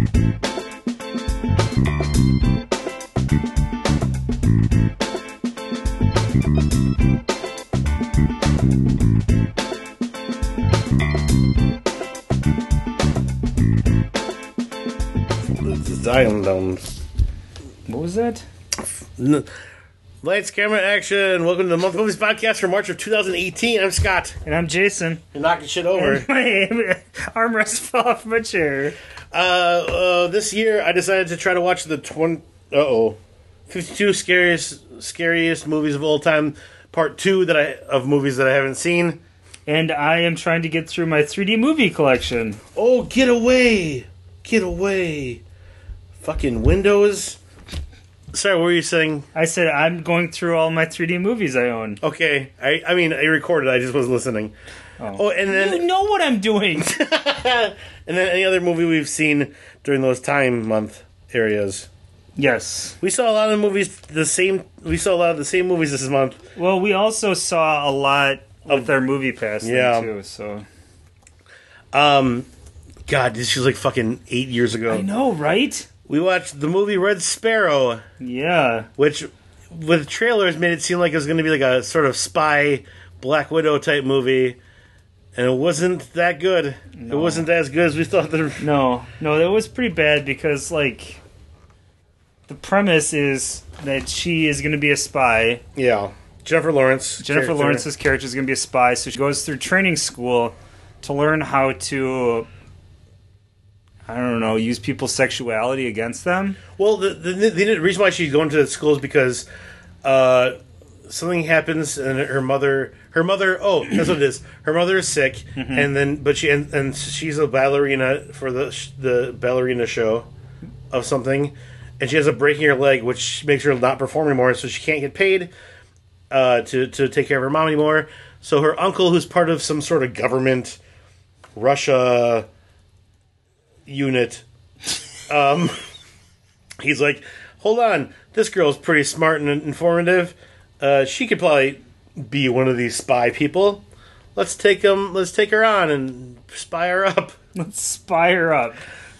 What was that? Lights, camera, action. Welcome to the Month Movies Podcast for March of 2018. I'm Scott. And I'm Jason. You're knocking shit over. And my armrest fell off my chair. This year I decided to try to watch the 52 scariest movies of all time, part 2 of movies that I haven't seen. And I am trying to get through my 3D movie collection. Oh, get away. Get away. Fucking Windows. Sorry, what were you saying? I said I'm going through all my 3D movies I own. Okay. I mean, I recorded. I just wasn't listening. Oh, and then... You know what I'm doing. And then any other movie we've seen during those time month areas. Yes. We saw a lot of movies we saw a lot of the same movies this month. Well, we also saw a lot with our movie pass thing too, so... God, this was like fucking 8 years ago. I know, right? We watched the movie Red Sparrow. Yeah. Which, with trailers, made it seem like it was going to be like a sort of spy Black Widow type movie. And it wasn't that good. No. It wasn't as good as we thought. No, it was pretty bad because, like, the premise is that she is going to be a spy. Yeah. Jennifer Lawrence's character is going to be a spy, so she goes through training school to learn how to... I don't know, use people's sexuality against them? Well, the reason why she's going to the school is because something happens and her mother, oh, that's what it is. Her mother is sick, but she's a ballerina for the ballerina show of something, and she has a break in her leg, which makes her not perform anymore, so she can't get paid to take care of her mom anymore. So her uncle, who's part of some sort of government, Russia... unit, he's like, hold on, this girl's pretty smart and informative. She could probably be one of these spy people. Let's take her on and spy her up. Let's spy her up.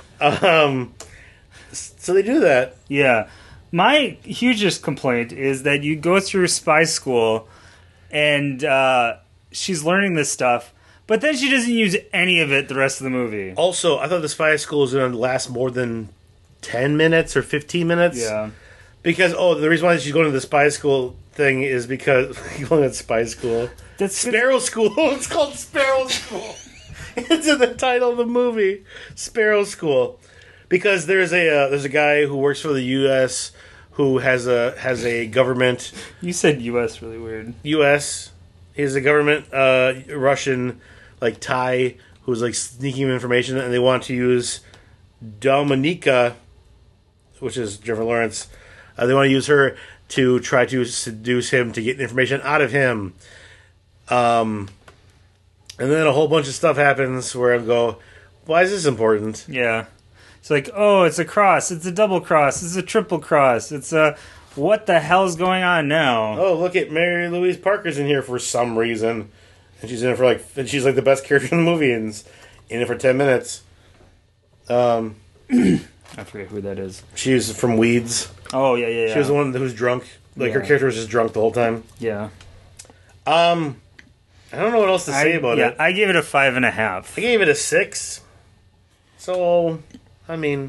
So they do that. Yeah. My hugest complaint is that you go through spy school and she's learning this stuff, but then she doesn't use any of it the rest of the movie. Also, I thought the spy school was going to last more than 10 minutes or 15 minutes. Yeah. Because, the reason why she's going to the spy school thing is because... going to spy school. That's Sparrow School. It's called Sparrow School. It's in the title of the movie. Sparrow School. Because there's a guy who works for the U.S. who has a government... You said U.S. really weird. U.S. He's a government Russian... like Thai, who's like sneaking information, and they want to use Dominica, which is Jennifer Lawrence. They want to use her to try to seduce him to get information out of him. And then a whole bunch of stuff happens where I go, why is this important? Yeah. It's like, oh, it's a cross, it's a double cross, it's a triple cross, it's a... What the hell's going on now? Oh, look at Mary Louise Parker's in here for some reason. And she's in it and she's like the best character in the movie and in it for 10 minutes. I forget who that is. She's from Weeds. Oh, yeah. She was the one who was drunk. Like, her character was just drunk the whole time. Yeah. I don't know what else to say about it. I gave it a 5.5. I gave it a 6. So, I mean...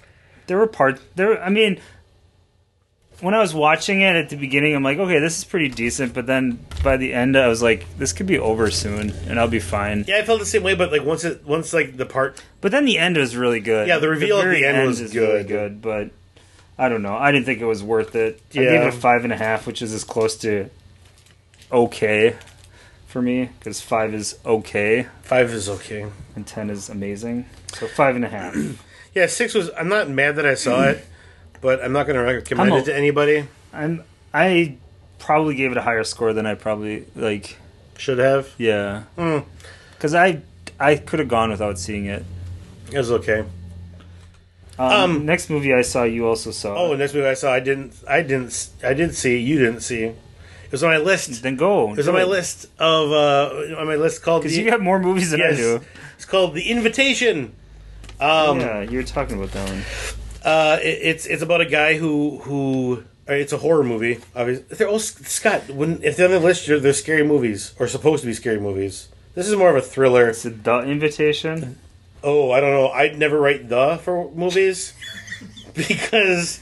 When I was watching it at the beginning, I'm like, okay, this is pretty decent. But then by the end, I was like, this could be over soon, and I'll be fine. Yeah, I felt the same way. But like once like the part. But then the end was really good. Yeah, the reveal at the end was good. Really good. But I don't know. I didn't think it was worth it. Yeah. I gave it a 5.5, which is as close to okay for me, because 5 is okay. 5 is okay, and 10 is amazing. So 5.5. Yeah, 6 was. I'm not mad that I saw it. But I'm not going to recommend it to anybody. I probably gave it a higher score than I probably should have. Yeah, because I could have gone without seeing it. It was okay. Next movie I saw, you also saw. Oh, next movie I saw, I did see. You didn't see. It was on my list. Then go. It was on my list called. Because you got more movies than I do. It's called The Invitation. Yeah, you were talking about that one. It's about a guy who it's a horror movie. Obviously, they're all Scott. If they're on the list, they're scary movies or supposed to be scary movies. This is more of a thriller. It's The Invitation. Oh, I don't know. I'd never write "the" for movies because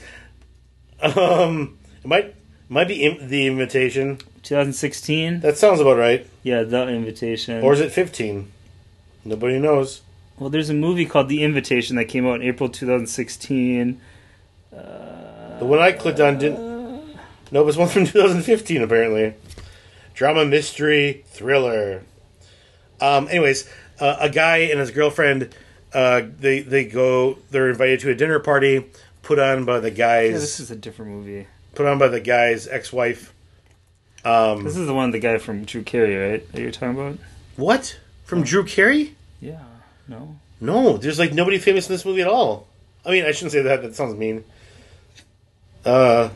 it might be The Invitation. 2016. That sounds about right. Yeah, The Invitation. Or is it 15? Nobody knows. Well, there's a movie called The Invitation that came out in April 2016. The one I clicked on didn't. No, it was one from 2015 apparently. Drama, mystery, thriller. Anyways, a guy and his girlfriend, they're invited to a dinner party put on by the guy's. Yeah, this is a different movie. Put on by the guy's ex-wife. This is the one, the guy from Drew Carey, right? That you're talking about? What? From Drew Carey? Yeah. No. No, there's like nobody famous in this movie at all. I mean, I shouldn't say that. That sounds mean. No.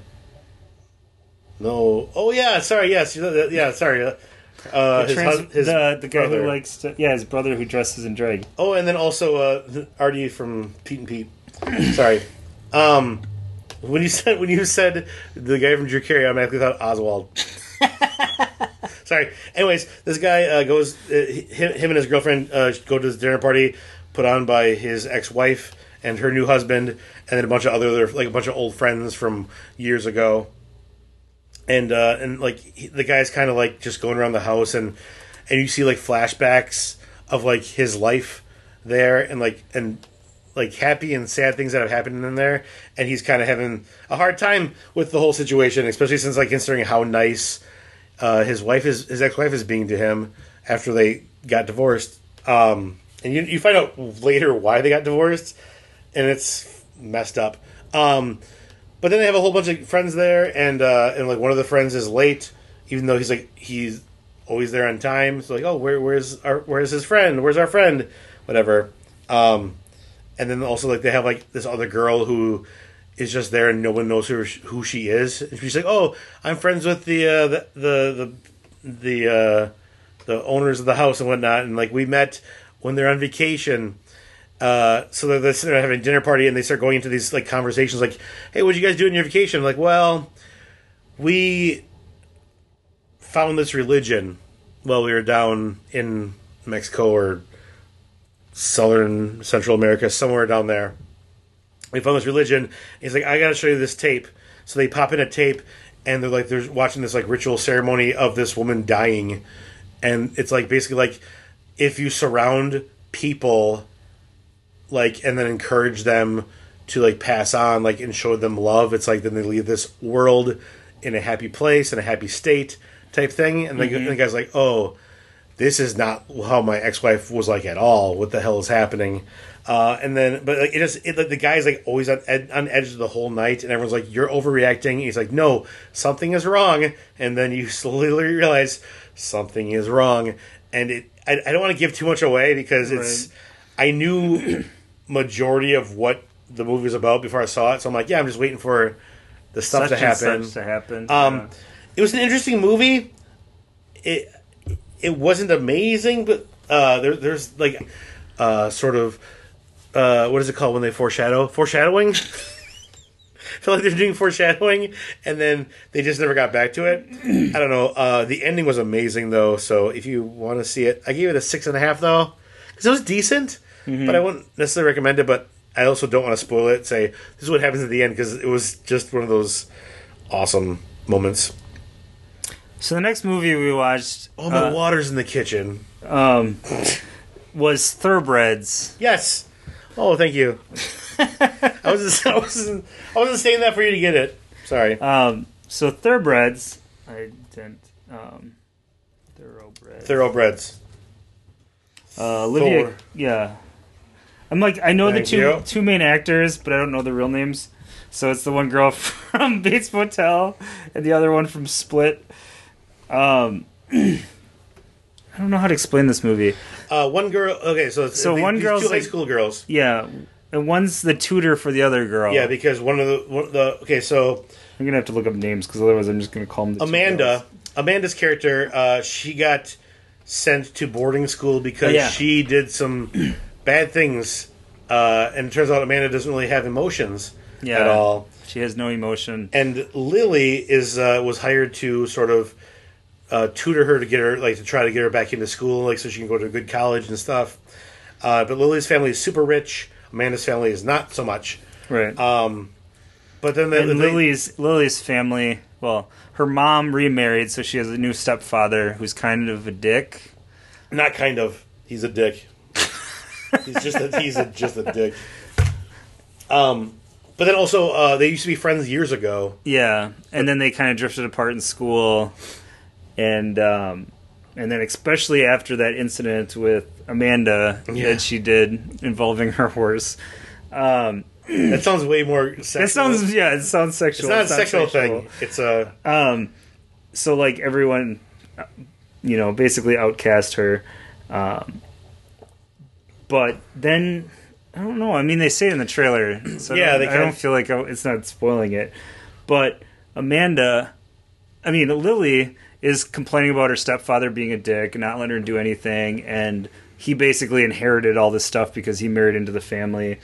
Oh yeah, sorry. Yes, yeah. Sorry. His the guy brother. who likes to, his brother who dresses in drag. Oh, and then also Artie from Pete and Pete. Sorry. When you said the guy from Drew Carey, I automatically thought Oswald. Sorry. Anyways, this guy goes. Him and his girlfriend go to this dinner party put on by his ex-wife and her new husband, and then a bunch of old friends from years ago. And the guy's kind of like just going around the house, and you see like flashbacks of like his life there, and happy and sad things that have happened in there, and he's kind of having a hard time with the whole situation, especially since like considering how nice his ex-wife is being to him after they got divorced. And you find out later why they got divorced, and it's messed up. But then they have a whole bunch of friends there, and like one of the friends is late, even though he's always there on time. So like, oh, where's his friend? Where's our friend? Whatever. And then also like they have like this other girl who is just there and no one knows who she is. And she's like, oh, I'm friends with the owners of the house and whatnot, and like we met when they're on vacation. So they're sitting there having a dinner party, and they start going into these like conversations, like, "Hey, what'd you guys do on your vacation?" I'm like, well, we found this religion while we were down in Mexico or Central America, somewhere down there. We found this religion. He's like, "I gotta show you this tape." So they pop in a tape, and they're watching this like ritual ceremony of this woman dying, and it's like basically like if you surround people, like, and then encourage them to like pass on, like, and show them love, it's like then they leave this world in a happy place, in a happy state type thing. And the guy's like, oh, this is not how my ex-wife was like at all. What the hell is happening? But like the guy's like always on edge the whole night, and everyone's like, you're overreacting. And he's like, no, something is wrong. And then you slowly realize something is wrong. And I don't want to give too much away because I knew majority of what the movie was about before I saw it, so I'm like, yeah, I'm just waiting for the stuff to happen. It was an interesting movie. It wasn't amazing, but there's like sort of what is it called when they foreshadowing? I feel like they're doing foreshadowing, and then they just never got back to it. I don't know. The ending was amazing though, so if you want to see it, I gave it a 6.5 though, because it was decent. But I wouldn't necessarily recommend it, but I also don't want to spoil it. Say, this is what happens at the end, because it was just one of those awesome moments. So the next movie we watched... Oh, my water's in the kitchen. Was Thoroughbreds. Yes. Oh, thank you. I wasn't saying that for you to get it. Sorry. So Thoroughbreds... I didn't... Thoroughbreds. Olivia... Thor. Yeah. I'm like, I know Thank the you. two main actors, but I don't know the real names. So it's the one girl from Bates Motel and the other one from Split. I don't know how to explain this movie. One girl. Okay, so one girl's two high like, school girls. Yeah, and one's the tutor for the other girl. Yeah, because one of the okay, so I'm gonna have to look up names because otherwise I'm just gonna call them the Amanda. Amanda's character, she got sent to boarding school because she did some bad things And it turns out Amanda doesn't really have emotions at all. She has no emotion. And Lily was hired to sort of tutor her to get her, like, to try to get her back into school, like, so she can go to a good college and stuff. But Lily's family is super rich. Amanda's family is not so much. Right. But then Lily's family, well, her mom remarried, so she has a new stepfather who's kind of a dick. Not kind of. He's a dick. He's just a dick. But then also, they used to be friends years ago. Yeah, and then they kind of drifted apart in school, and then especially after that incident with Amanda that she did involving her horse. That sounds way more sexual. It sounds sexual. It's not a sexual thing. It's a... So, like, everyone, basically outcast her. But then... I don't know. I mean, they say it in the trailer, so I don't feel like it's not spoiling it. But Lily is complaining about her stepfather being a dick, not letting her do anything, and he basically inherited all this stuff because he married into the family.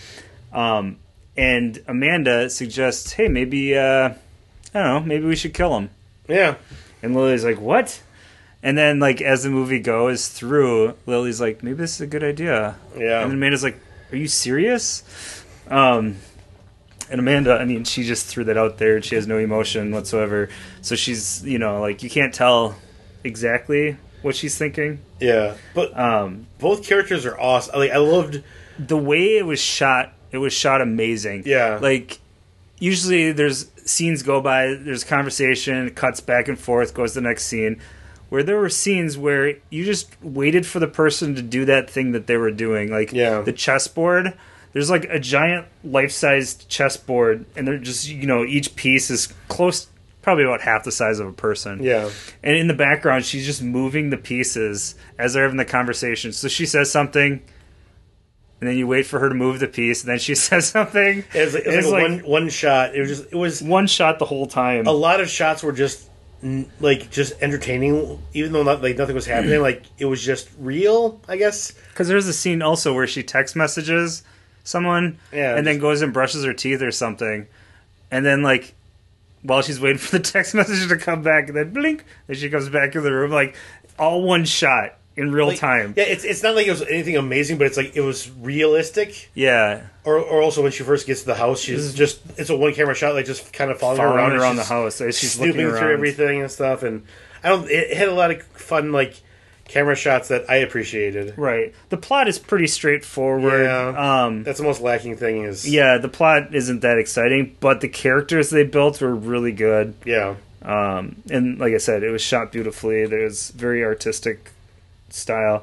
And Amanda suggests, hey, maybe, I don't know, maybe we should kill him. Yeah. And Lily's like, what? And then, like, as the movie goes through, Lily's like, maybe this is a good idea. Yeah. And Amanda's like, are you serious? And Amanda, she just threw that out there. She has no emotion whatsoever. So she's, you can't tell exactly what she's thinking. Yeah. But both characters are awesome. Like, I loved... The way it was shot, amazing. Yeah. Like, usually there's scenes go by, there's conversation, it cuts back and forth, goes to the next scene. Where there were scenes where you just waited for the person to do that thing that they were doing. Like, the chessboard. There's, like, a giant life-sized chessboard, and they're just, each piece is close, probably about half the size of a person. Yeah. And in the background, she's just moving the pieces as they're having the conversation. So she says something, and then you wait for her to move the piece, and then she says something. It was like one shot. It was one shot the whole time. A lot of shots were just entertaining, even though nothing was happening. Like, it was just real, I guess. Because there's a scene also where she text messages someone, and then goes and brushes her teeth or something, and then, like, while she's waiting for the text message to come back, and then blink, and she comes back in the room, like, all one shot in real time. Yeah, it's not like it was anything amazing, but it's like it was realistic. Yeah. Or also when she first gets to the house, it's a one camera shot, like, just kind of following her around the house as she's snooping through everything and stuff. And it had a lot of fun, like, camera shots that I appreciated. Right. The plot is pretty straightforward. Yeah. That's the most lacking thing is... Yeah, the plot isn't that exciting, but the characters they built were really good. Yeah. And like I said, it was shot beautifully. There's very artistic style.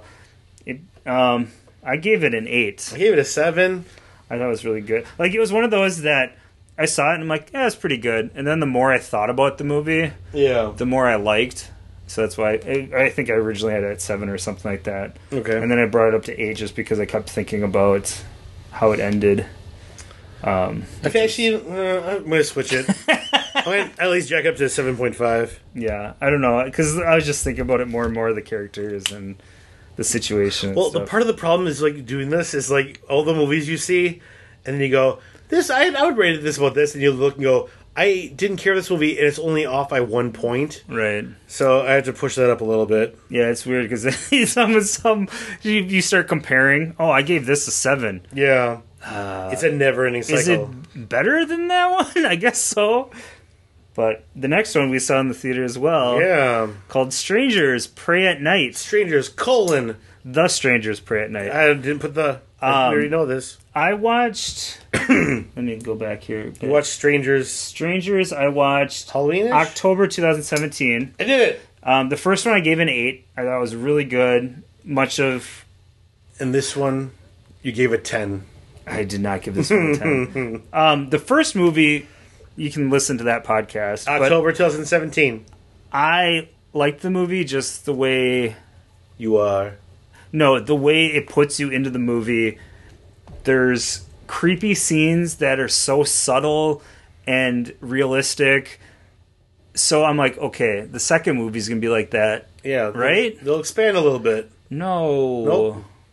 I gave it an 8. I gave it a 7. I thought it was really good. Like, it was one of those that I saw it and I'm like, yeah, it's pretty good. And then the more I thought about the movie, the more I liked. So that's why I think I originally had it at 7 or something like that. Okay. And then I brought it up to 8 just because I kept thinking about how it ended. Okay, actually, I'm going to switch it. I'm going to at least jack up to 7.5. Yeah, I don't know, because I was just thinking about it more and more, the characters and the situation. Well, the part of the problem is, like, doing this is, like, all the movies you see, and then you go, I would rate this about this, and you look and go, I didn't care this movie, and it's only off by 1 point. Right. So I had to push that up a little bit. Yeah, it's weird, because you start comparing. Oh, I gave this a 7. Yeah. It's a never-ending cycle. Is it better than that one? I guess so. But the next one we saw in the theater as well. Yeah. Called Strangers Pray at Night. Strangers, The Strangers Pray at Night. I didn't put the... I already know this. I watched... let me go back here. You watched Strangers... Strangers, I watched... Halloween-ish? October 2017. I did it! The first one I gave an 8. I thought it was really good. Much of... And this one, you gave a 10. I did not give this one a 10. The first movie, you can listen to that podcast. October 2017. I liked the movie just the way... You are. No, the way it puts you into the movie. There's creepy scenes that are so subtle and realistic. So I'm like, okay, the second movie's going to be like that. Yeah. Right? They'll expand a little bit. No. Nope.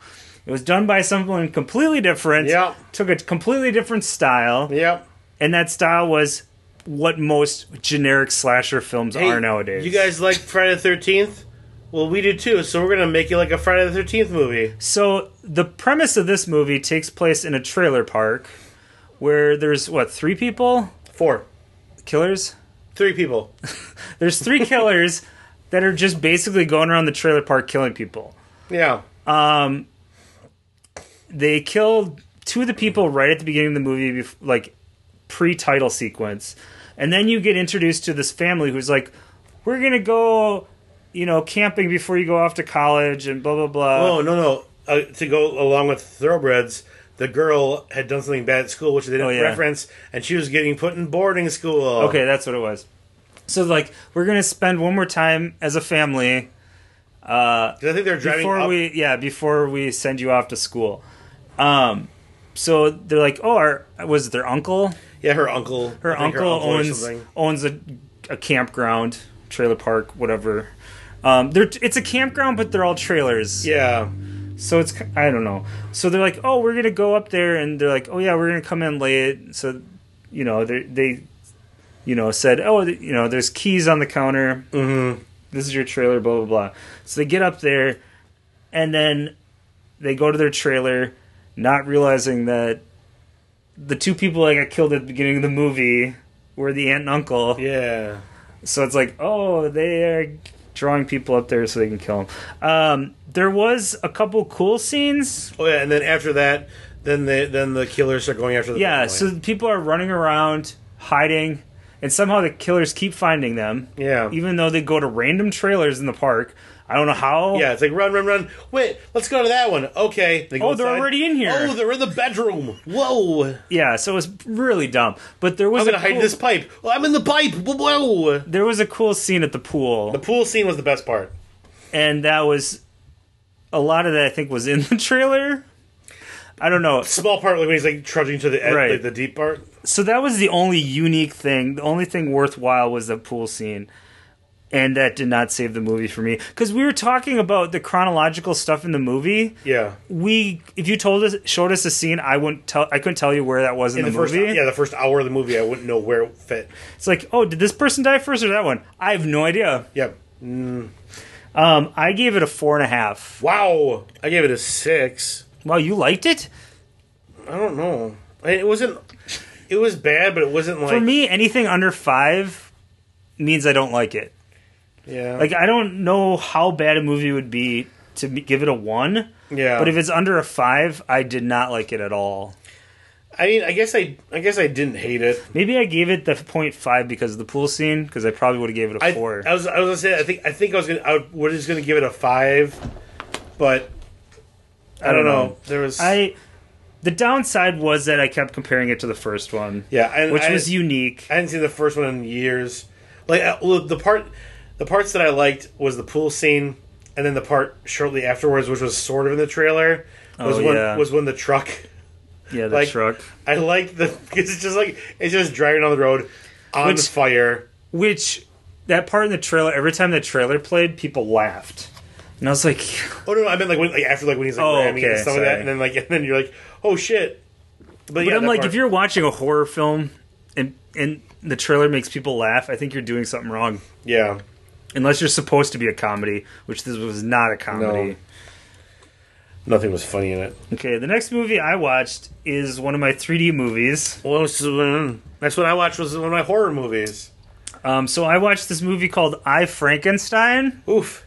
It was done by someone completely different. Yep. Took a completely different style. Yep. And that style was what most generic slasher films Hey, are nowadays. You guys like Friday the 13th? Well, we do too, so we're going to make it like a Friday the 13th movie. So the premise of this movie takes place in a trailer park where there's, 3 people? 4. Killers? 3 people. There's 3 killers that are just basically going around the trailer park killing people. Yeah. They killed 2 of the people right at the beginning of the movie, like pre-title sequence. And then you get introduced to this family who's like, we're going to go, camping before you go off to college and blah, blah, blah. Oh, no. To go along with Thoroughbreds, the girl had done something bad at school, which they didn't reference, and she was getting put in boarding school. Okay, that's what it was. So, we're going to spend one more time as a family. 'Cause I think they're driving before we send you off to school. So they're like, was it their uncle? Yeah, her uncle. Her uncle owns a campground, trailer park, whatever. It's a campground, but they're all trailers. Yeah. So I don't know. So they're like, we're gonna go up there, and they're like, we're gonna come in late. So, they said, there's keys on the counter. Mm-hmm. This is your trailer, blah blah blah. So they get up there, and then they go to their trailer, not realizing that the 2 people that got killed at the beginning of the movie were the aunt and uncle. Yeah. So it's like, they are drawing people up there so they can kill them. There was a couple cool scenes. Oh yeah, and then after that, then the killers are going after the family. So people are running around, hiding, and somehow the killers keep finding them. Yeah. Even though they go to random trailers in the park. I don't know how. Yeah, it's like run. Wait, let's go to that one. Okay. They go they're inside. already in here. Oh, they're in the bedroom. Whoa. Yeah, so it was really dumb. But there was I'm going to hide this pipe. Well, I'm in the pipe. Whoa. There was a cool scene at the pool. The pool scene was the best part. And that was... A lot of that, I think, was in the trailer. I don't know. Small part, when he's trudging to the edge, right. The deep part. So that was the only unique thing. The only thing worthwhile was the pool scene. And that did not save the movie for me. Because we were talking about the chronological stuff in the movie. Yeah. If you showed us a scene, I couldn't tell you where that was in the movie. The first hour of the movie, I wouldn't know where it fit. It's like, did this person die first or that one? I have no idea. Yep. I gave it a 4.5. Wow. I gave it a 6. Wow, you liked it? I don't know. It wasn't... It was bad, but it wasn't like... For me, anything under 5 means I don't like it. Yeah. I don't know how bad a movie would be to give it a 1. Yeah. But if it's under a 5, I did not like it at all. I mean, I guess I didn't hate it. Maybe I gave it the 0.5 because of the pool scene, because I probably would have gave it a 4. I was gonna say I think I was gonna give it a 5, but I don't know. There was the downside was that I kept comparing it to the first one. Yeah, which was unique. I hadn't seen the first one in years. The parts that I liked was the pool scene, and then the part shortly afterwards, which was sort of in the trailer, was when the truck. Yeah, the truck. I liked because it's just driving on the road on fire. Which that part in the trailer, every time the trailer played, people laughed, and I was like, "Oh no, I meant when he's ramming and stuff like that," and then you're like, "Oh shit!" But I'm like, if you're watching a horror film and the trailer makes people laugh, I think you're doing something wrong. Yeah. Unless you're supposed to be a comedy, which this was not a comedy. No. Nothing was funny in it. Okay, the next movie I watched is one of my 3D movies. Well, next one I watched was one of my horror movies. So I watched this movie called I, Frankenstein. Oof.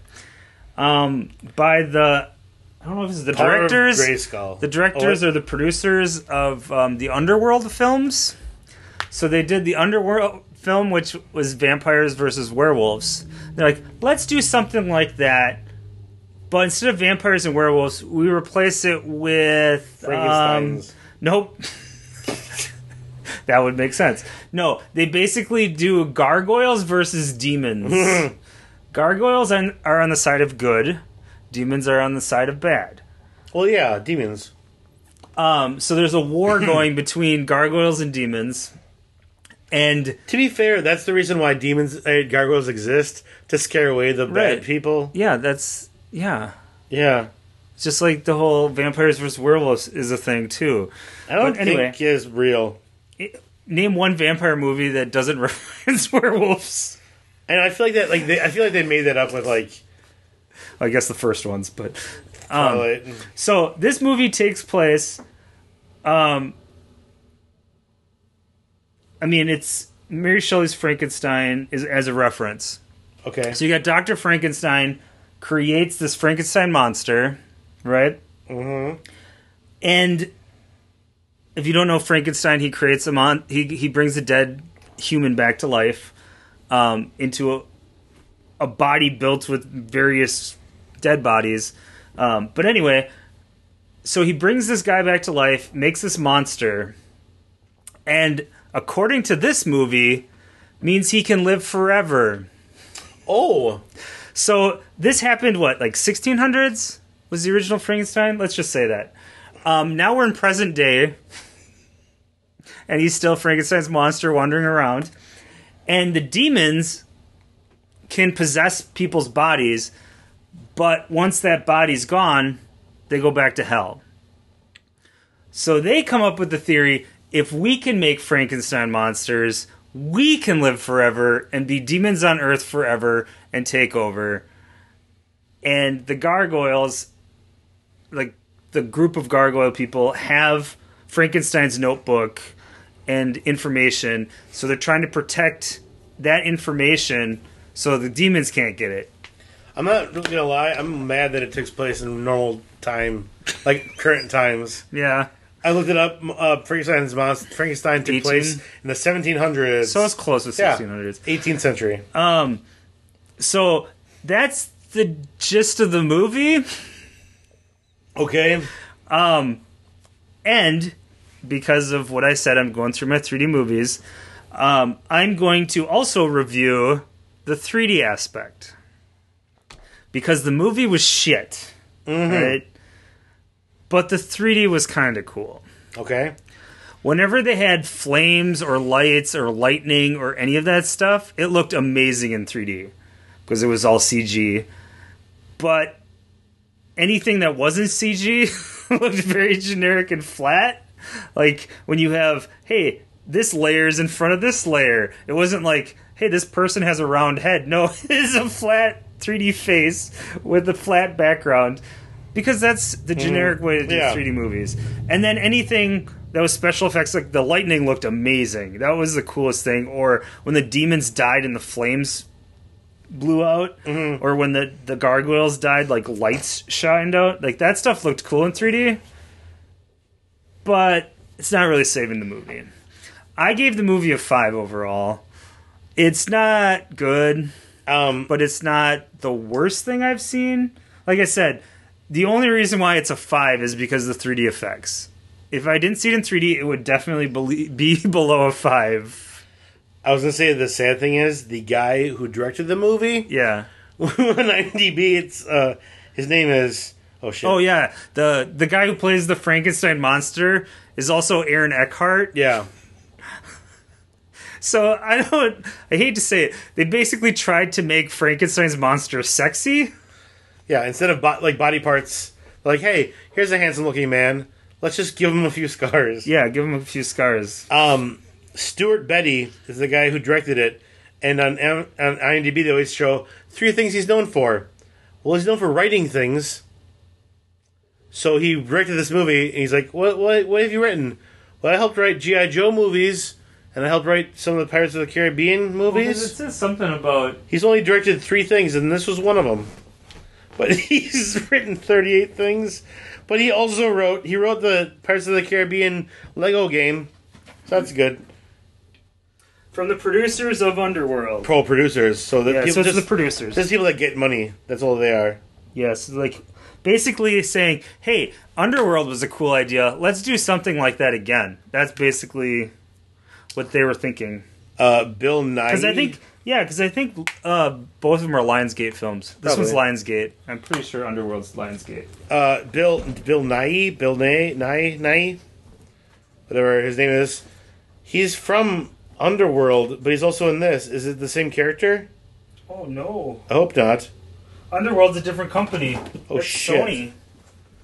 By the... I don't know if it's the Power directors. Of Grayskull. The directors or the producers of the Underworld films. So they did the Underworld film, which was vampires versus werewolves. They're like, let's do something like that, but instead of vampires and werewolves, we replace it with Frankensteins. Nope. That would make sense. No, they basically do gargoyles versus demons. Gargoyles are on the side of good. Demons are on the side of bad. Well, yeah, demons. So there's a war going between gargoyles and demons. And to be fair, that's the reason why gargoyles exist, to scare away the bad people. Yeah, yeah. Just like the whole vampires versus werewolves is a thing too. I don't think is real. Name one vampire movie that doesn't reference werewolves. And I feel like that, I feel like they made that up with I guess the first ones, but Twilight. So this movie takes place. I mean, it's Mary Shelley's Frankenstein is as a reference. Okay. So you got Dr. Frankenstein creates this Frankenstein monster, right? Mm-hmm. And if you don't know Frankenstein, he creates he brings a dead human back to life into a body built with various dead bodies. But anyway, so he brings this guy back to life, makes this monster, and according to this movie, means he can live forever. Oh. So this happened, what, like 1600s was the original Frankenstein? Let's just say that. Now we're in present day, and he's still Frankenstein's monster wandering around. And the demons can possess people's bodies, but once that body's gone, they go back to hell. So they come up with the theory, if we can make Frankenstein monsters, we can live forever and be demons on Earth forever and take over. And the gargoyles, like the group of gargoyle people, have Frankenstein's notebook and information, so they're trying to protect that information so the demons can't get it. I'm not really gonna lie, I'm mad that it takes place in normal time, like current times. Yeah. I looked it up. Frankenstein took place in the 1700s. So it's close to 1600s. 18th century. So that's the gist of the movie. Okay. And because of what I said, I'm going through my 3D movies. I'm going to also review the 3D aspect. Because the movie was shit. Mm-hmm. Right? But the 3D was kind of cool. Okay. Whenever they had flames or lights or lightning or any of that stuff, it looked amazing in 3D. Because it was all CG. But anything that wasn't CG looked very generic and flat. Like when you have, hey, this layer is in front of this layer. It wasn't like, hey, this person has a round head. No, it is a flat 3D face with a flat background. Because that's the generic way to do 3D movies. And then anything that was special effects, like the lightning looked amazing. That was the coolest thing. Or when the demons died and the flames blew out. Mm-hmm. Or when the gargoyles died, like lights shined out. Like that stuff looked cool in 3D. But it's not really saving the movie. I gave the movie a 5 overall. It's not good. But it's not the worst thing I've seen. Like I said, the only reason why it's a 5 is because of the 3D effects. If I didn't see it in 3D, it would definitely be below a 5. I was going to say, the sad thing is, the guy who directed the movie... Yeah. on IMDb, it's, his name is... Oh, shit. Oh, yeah. The guy who plays the Frankenstein monster is also Aaron Eckhart. Yeah. So, I hate to say it, they basically tried to make Frankenstein's monster sexy. Yeah, instead of body parts, like, hey, here's a handsome-looking man. Let's just give him a few scars. Yeah, give him a few scars. Stuart Betty is the guy who directed it, and on IMDb they always show 3 things he's known for. Well, he's known for writing things. So he directed this movie, and he's like, what have you written? Well, I helped write G.I. Joe movies, and I helped write some of the Pirates of the Caribbean movies. Well, it says something about... He's only directed 3 things, and this was one of them. But he's written 38 things. But he also wrote the Pirates of the Caribbean Lego game. So that's good. From the producers of Underworld. Pro producers. So the people it's the producers. Just people that get money. That's all they are. Yes, like basically saying, hey, Underworld was a cool idea. Let's do something like that again. That's basically what they were thinking. Bill Nye. Because I think both of them are Lionsgate films. This Probably. one's Lionsgate. I'm pretty sure Underworld's Lionsgate. Bill Nye, whatever his name is. He's from Underworld, but he's also in this. Is it the same character? Oh, no. I hope not. Underworld's a different company. Oh, That's shit. Sony.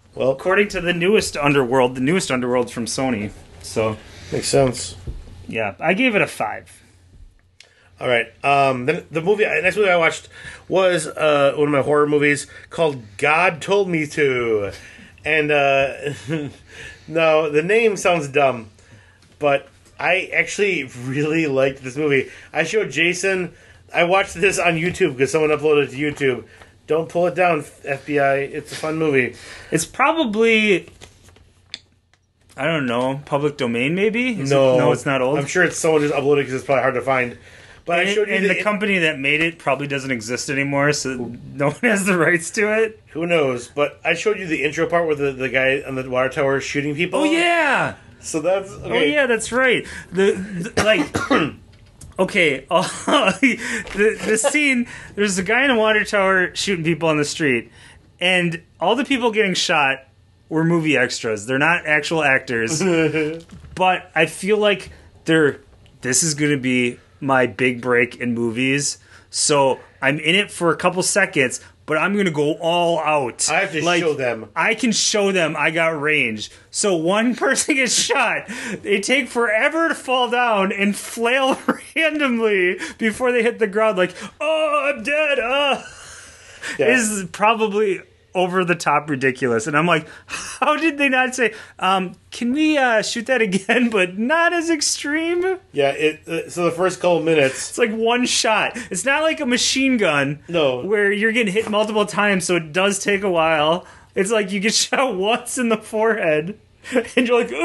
Well, according to the newest Underworld from Sony. So makes sense. yeah, I gave it a 5. All right. Then next movie I watched was one of my horror movies called God Told Me To, and no, the name sounds dumb, but I actually really liked this movie. I showed Jason. I watched this on YouTube because someone uploaded it to YouTube. Don't pull it down, FBI. It's a fun movie. It's probably, I don't know, public domain maybe? No, it's not old. I'm sure it's someone just uploaded because it's probably hard to find. But I showed you the company that made it probably doesn't exist anymore, so no one has the rights to it. Who knows? But I showed you the intro part where the guy on the water tower is shooting people. Oh yeah. So that's okay. Oh yeah, that's right. The like. Okay, the scene. There's a guy in a water tower shooting people on the street, and all the people getting shot were movie extras. They're not actual actors. But I feel like this is going to be my big break in movies. So I'm in it for a couple seconds, but I'm going to go all out. I have to show them. I can show them I got range. So one person gets shot. They take forever to fall down and flail randomly before they hit the ground like, oh, I'm dead. Yeah. Is probably over the top ridiculous. And I'm like, how did they not say, can we shoot that again, but not as extreme? Yeah, so the first couple minutes... It's like one shot. It's not like a machine gun. No. Where you're getting hit multiple times, so it does take a while. It's like you get shot once in the forehead, and you're like,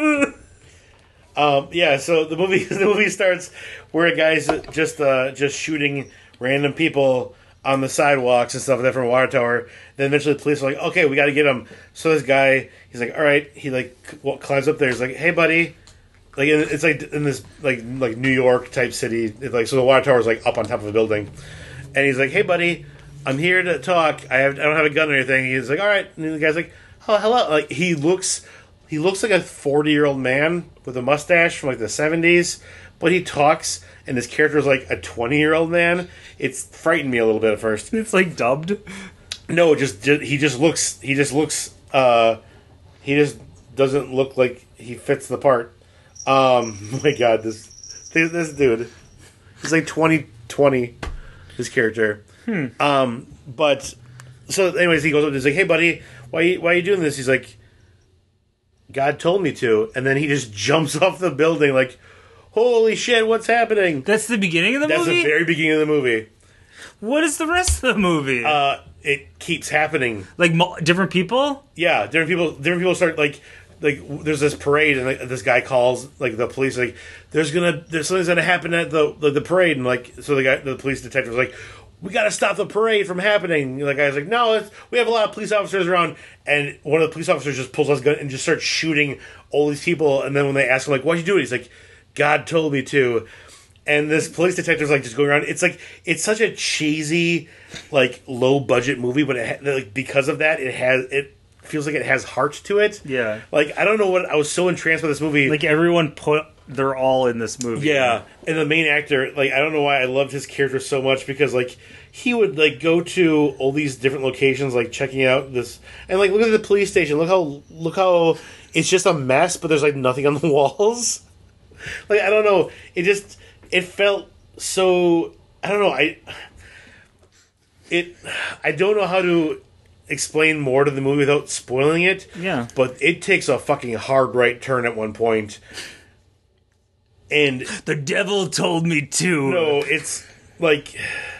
ugh. Yeah, so the movie starts where a guy's just shooting random people on the sidewalks and stuff like that from a water tower. Then eventually the police are like, okay, we got to get him. So this guy, he's like, all right. He climbs up there. He's like, hey, buddy. Like it's like in this like New York type city. It's like, so the water tower is like up on top of a building, and he's like, hey, buddy, I'm here to talk. I don't have a gun or anything. He's like, all right. And the guy's like, oh, hello. Like he looks like a 40-year-old man with a mustache from like the 70s, but he talks. And his character is like a 20-year-old man. It's frightened me a little bit at first. It's like dubbed. No, he just doesn't look like he fits the part. My God, this dude, he's like 2020. His character. But so, anyways, he goes up and he's like, "Hey, buddy, why are you doing this?" He's like, "God told me to," and then he just jumps off the building like. Holy shit, what's happening? That's the beginning of the movie? That's the very beginning of the movie. What is the rest of the movie? It keeps happening. Like different people? Yeah, different people start like there's this parade and like, this guy calls like the police like there's something's gonna happen at the parade and like so the police detective was like we gotta stop the parade from happening. And the guy's like no, we have a lot of police officers around and one of the police officers just pulls out his gun and just starts shooting all these people and then when they ask him like why'd you do it, he's like God told me to. And this police detective's like just going around. It's like it's such a cheesy, like low budget movie, but like because of that, it feels like it has heart to it. Yeah. Like I don't know what I was so entranced by this movie. Like everyone put their all in this movie. Yeah, and the main actor, like I don't know why I loved his character so much because like he would like go to all these different locations, like checking out this and like look at the police station. Look how it's just a mess, but there's like nothing on the walls. Like I don't know, it felt so I don't know I don't know how to explain more to the movie without spoiling it. Yeah, but it takes a fucking hard right turn at one point, and the devil told me to. No, it's like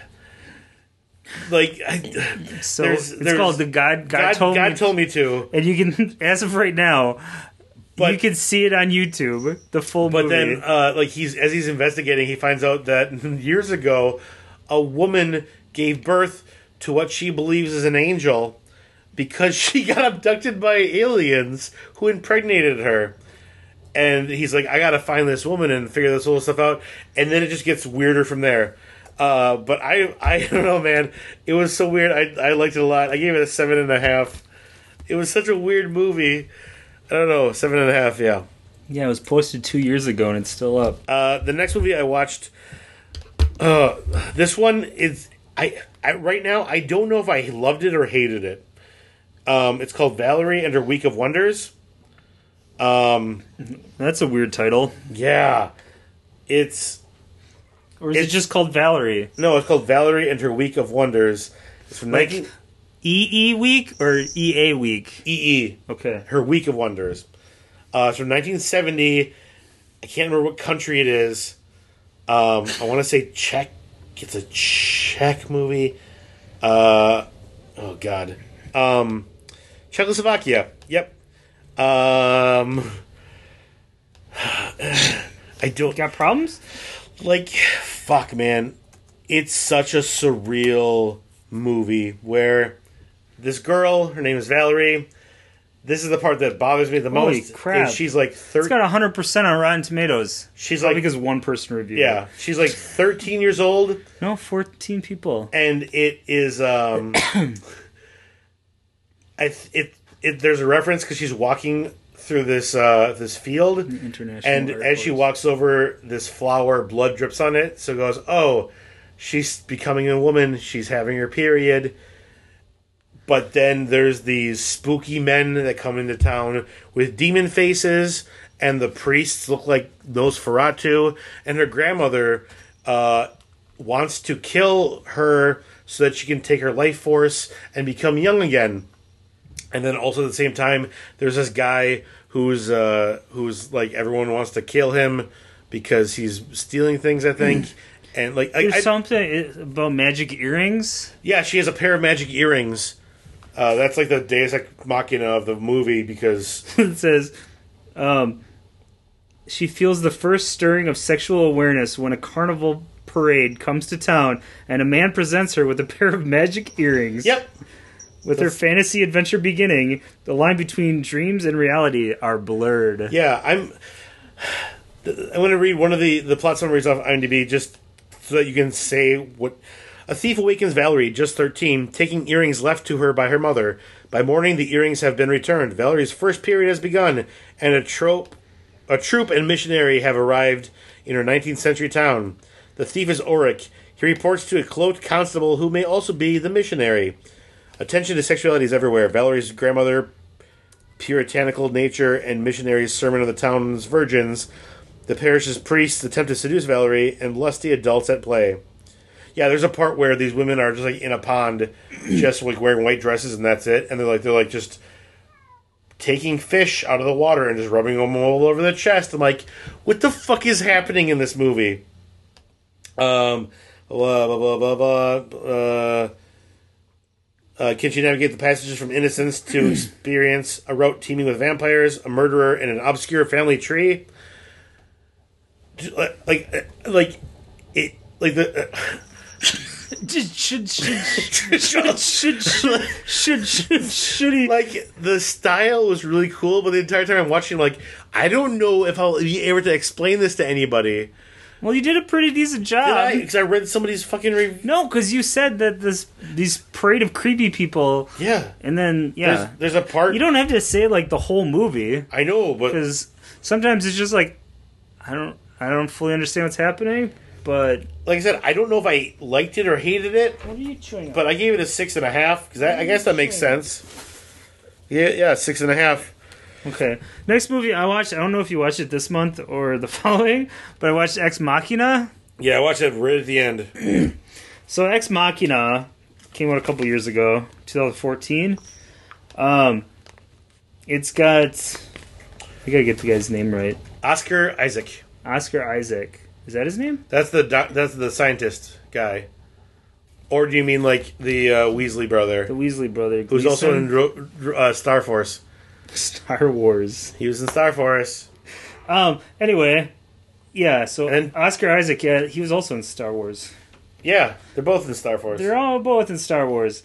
so it's called the God told me to, and you can as of right now. But you can see it on YouTube, the full movie. But then, as he's investigating, he finds out that years ago, a woman gave birth to what she believes is an angel because she got abducted by aliens who impregnated her. And he's like, I gotta find this woman and figure this whole stuff out. And then it just gets weirder from there. But I don't know, man. It was so weird. I liked it a lot. I gave it a 7.5. It was such a weird movie. I don't know, 7.5, yeah. Yeah, it was posted 2 years ago and it's still up. The next movie I watched, this one is, I right now, I don't know if I loved it or hated it. It's called Valerie and Her Week of Wonders. That's a weird title. Yeah. It's it just called Valerie? No, it's called Valerie and Her Week of Wonders. It's from Like EE Week or EA Week? EE. Okay. Her Week of Wonders. It's from 1970. I can't remember what country it is. I want to say Czech. It's a Czech movie. Oh, God. Czechoslovakia. Yep. I don't... Got problems? Like, fuck, man. It's such a surreal movie where this girl, her name is Valerie. This is the part that bothers me the Holy most. crap. Is she's like It's got 100% on Rotten Tomatoes. She's Probably like, because one person reviewed it. yeah, she's like 13 years old, No, 14 people. and it is there's a reference because she's walking through this this field, International and as she walks over this flower, blood drips on it. So it goes, oh, she's becoming a woman. She's having her period. But then there's these spooky men that come into town with demon faces, and the priests look like Nosferatu, and her grandmother wants to kill her so that she can take her life force and become young again. And then also at the same time, there's this guy who's like everyone wants to kill him because he's stealing things, I think. And like There's something about magic earrings. yeah, she has a pair of magic earrings. That's like the Deus Ex Machina of the movie because It says, she feels the first stirring of sexual awareness when a carnival parade comes to town and a man presents her with a pair of magic earrings. yep. With her fantasy adventure beginning, the line between dreams and reality are blurred. Yeah, I'm going to read one of the plot summaries off IMDb just so that you can say what... A thief awakens Valerie, just 13, taking earrings left to her by her mother. By morning, the earrings have been returned. Valerie's first period has begun, and a troop and missionary have arrived in her 19th century town. The thief is Ulrich. He reports to a cloaked constable who may also be the missionary. Attention to sexuality is everywhere. Valerie's grandmother, puritanical nature, and missionary's sermon of the town's virgins. The parish's priests attempt to seduce Valerie, and lusty adults at play. Yeah, there's a part where these women are just like in a pond, just like wearing white dresses, and that's it. And they're like just taking fish out of the water and just rubbing them all over the chest. I'm like, what the fuck is happening in this movie? Blah blah blah blah blah. Can she navigate the passages from innocence to experience a route teeming with vampires, a murderer, and an obscure family tree? Should he? Like, the style was really cool, but the entire time I'm watching, like, I don't know if I'll be able to explain this to anybody. Well, you did a pretty decent job. Because I read somebody's fucking review. No, because you said that these parade of creepy people. Yeah. And then, yeah. There's a part... You don't have to say, like, the whole movie. I know, but... Because sometimes it's just like, I don't fully understand what's happening, but... Like I said, I don't know if I liked it or hated it. What are you chewing on? But I gave it a 6.5, because I guess that makes sense. Yeah, 6.5. Okay. Next movie I watched, I don't know if you watched it this month or the following, but I watched Ex Machina. Yeah, I watched it right at the end. So Ex Machina came out a couple years ago, 2014. It's got... I gotta get the guy's name right. Oscar Isaac. Oscar Isaac. Is that his name? That's the scientist guy. Or do you mean like the Weasley brother? The Weasley brother. Who's also in Star Force. Star Wars. He was in Star Force. Anyway, yeah, so And- Oscar Isaac, yeah, he was also in Star Wars. Yeah, they're both in Star Force. They're all both in Star Wars.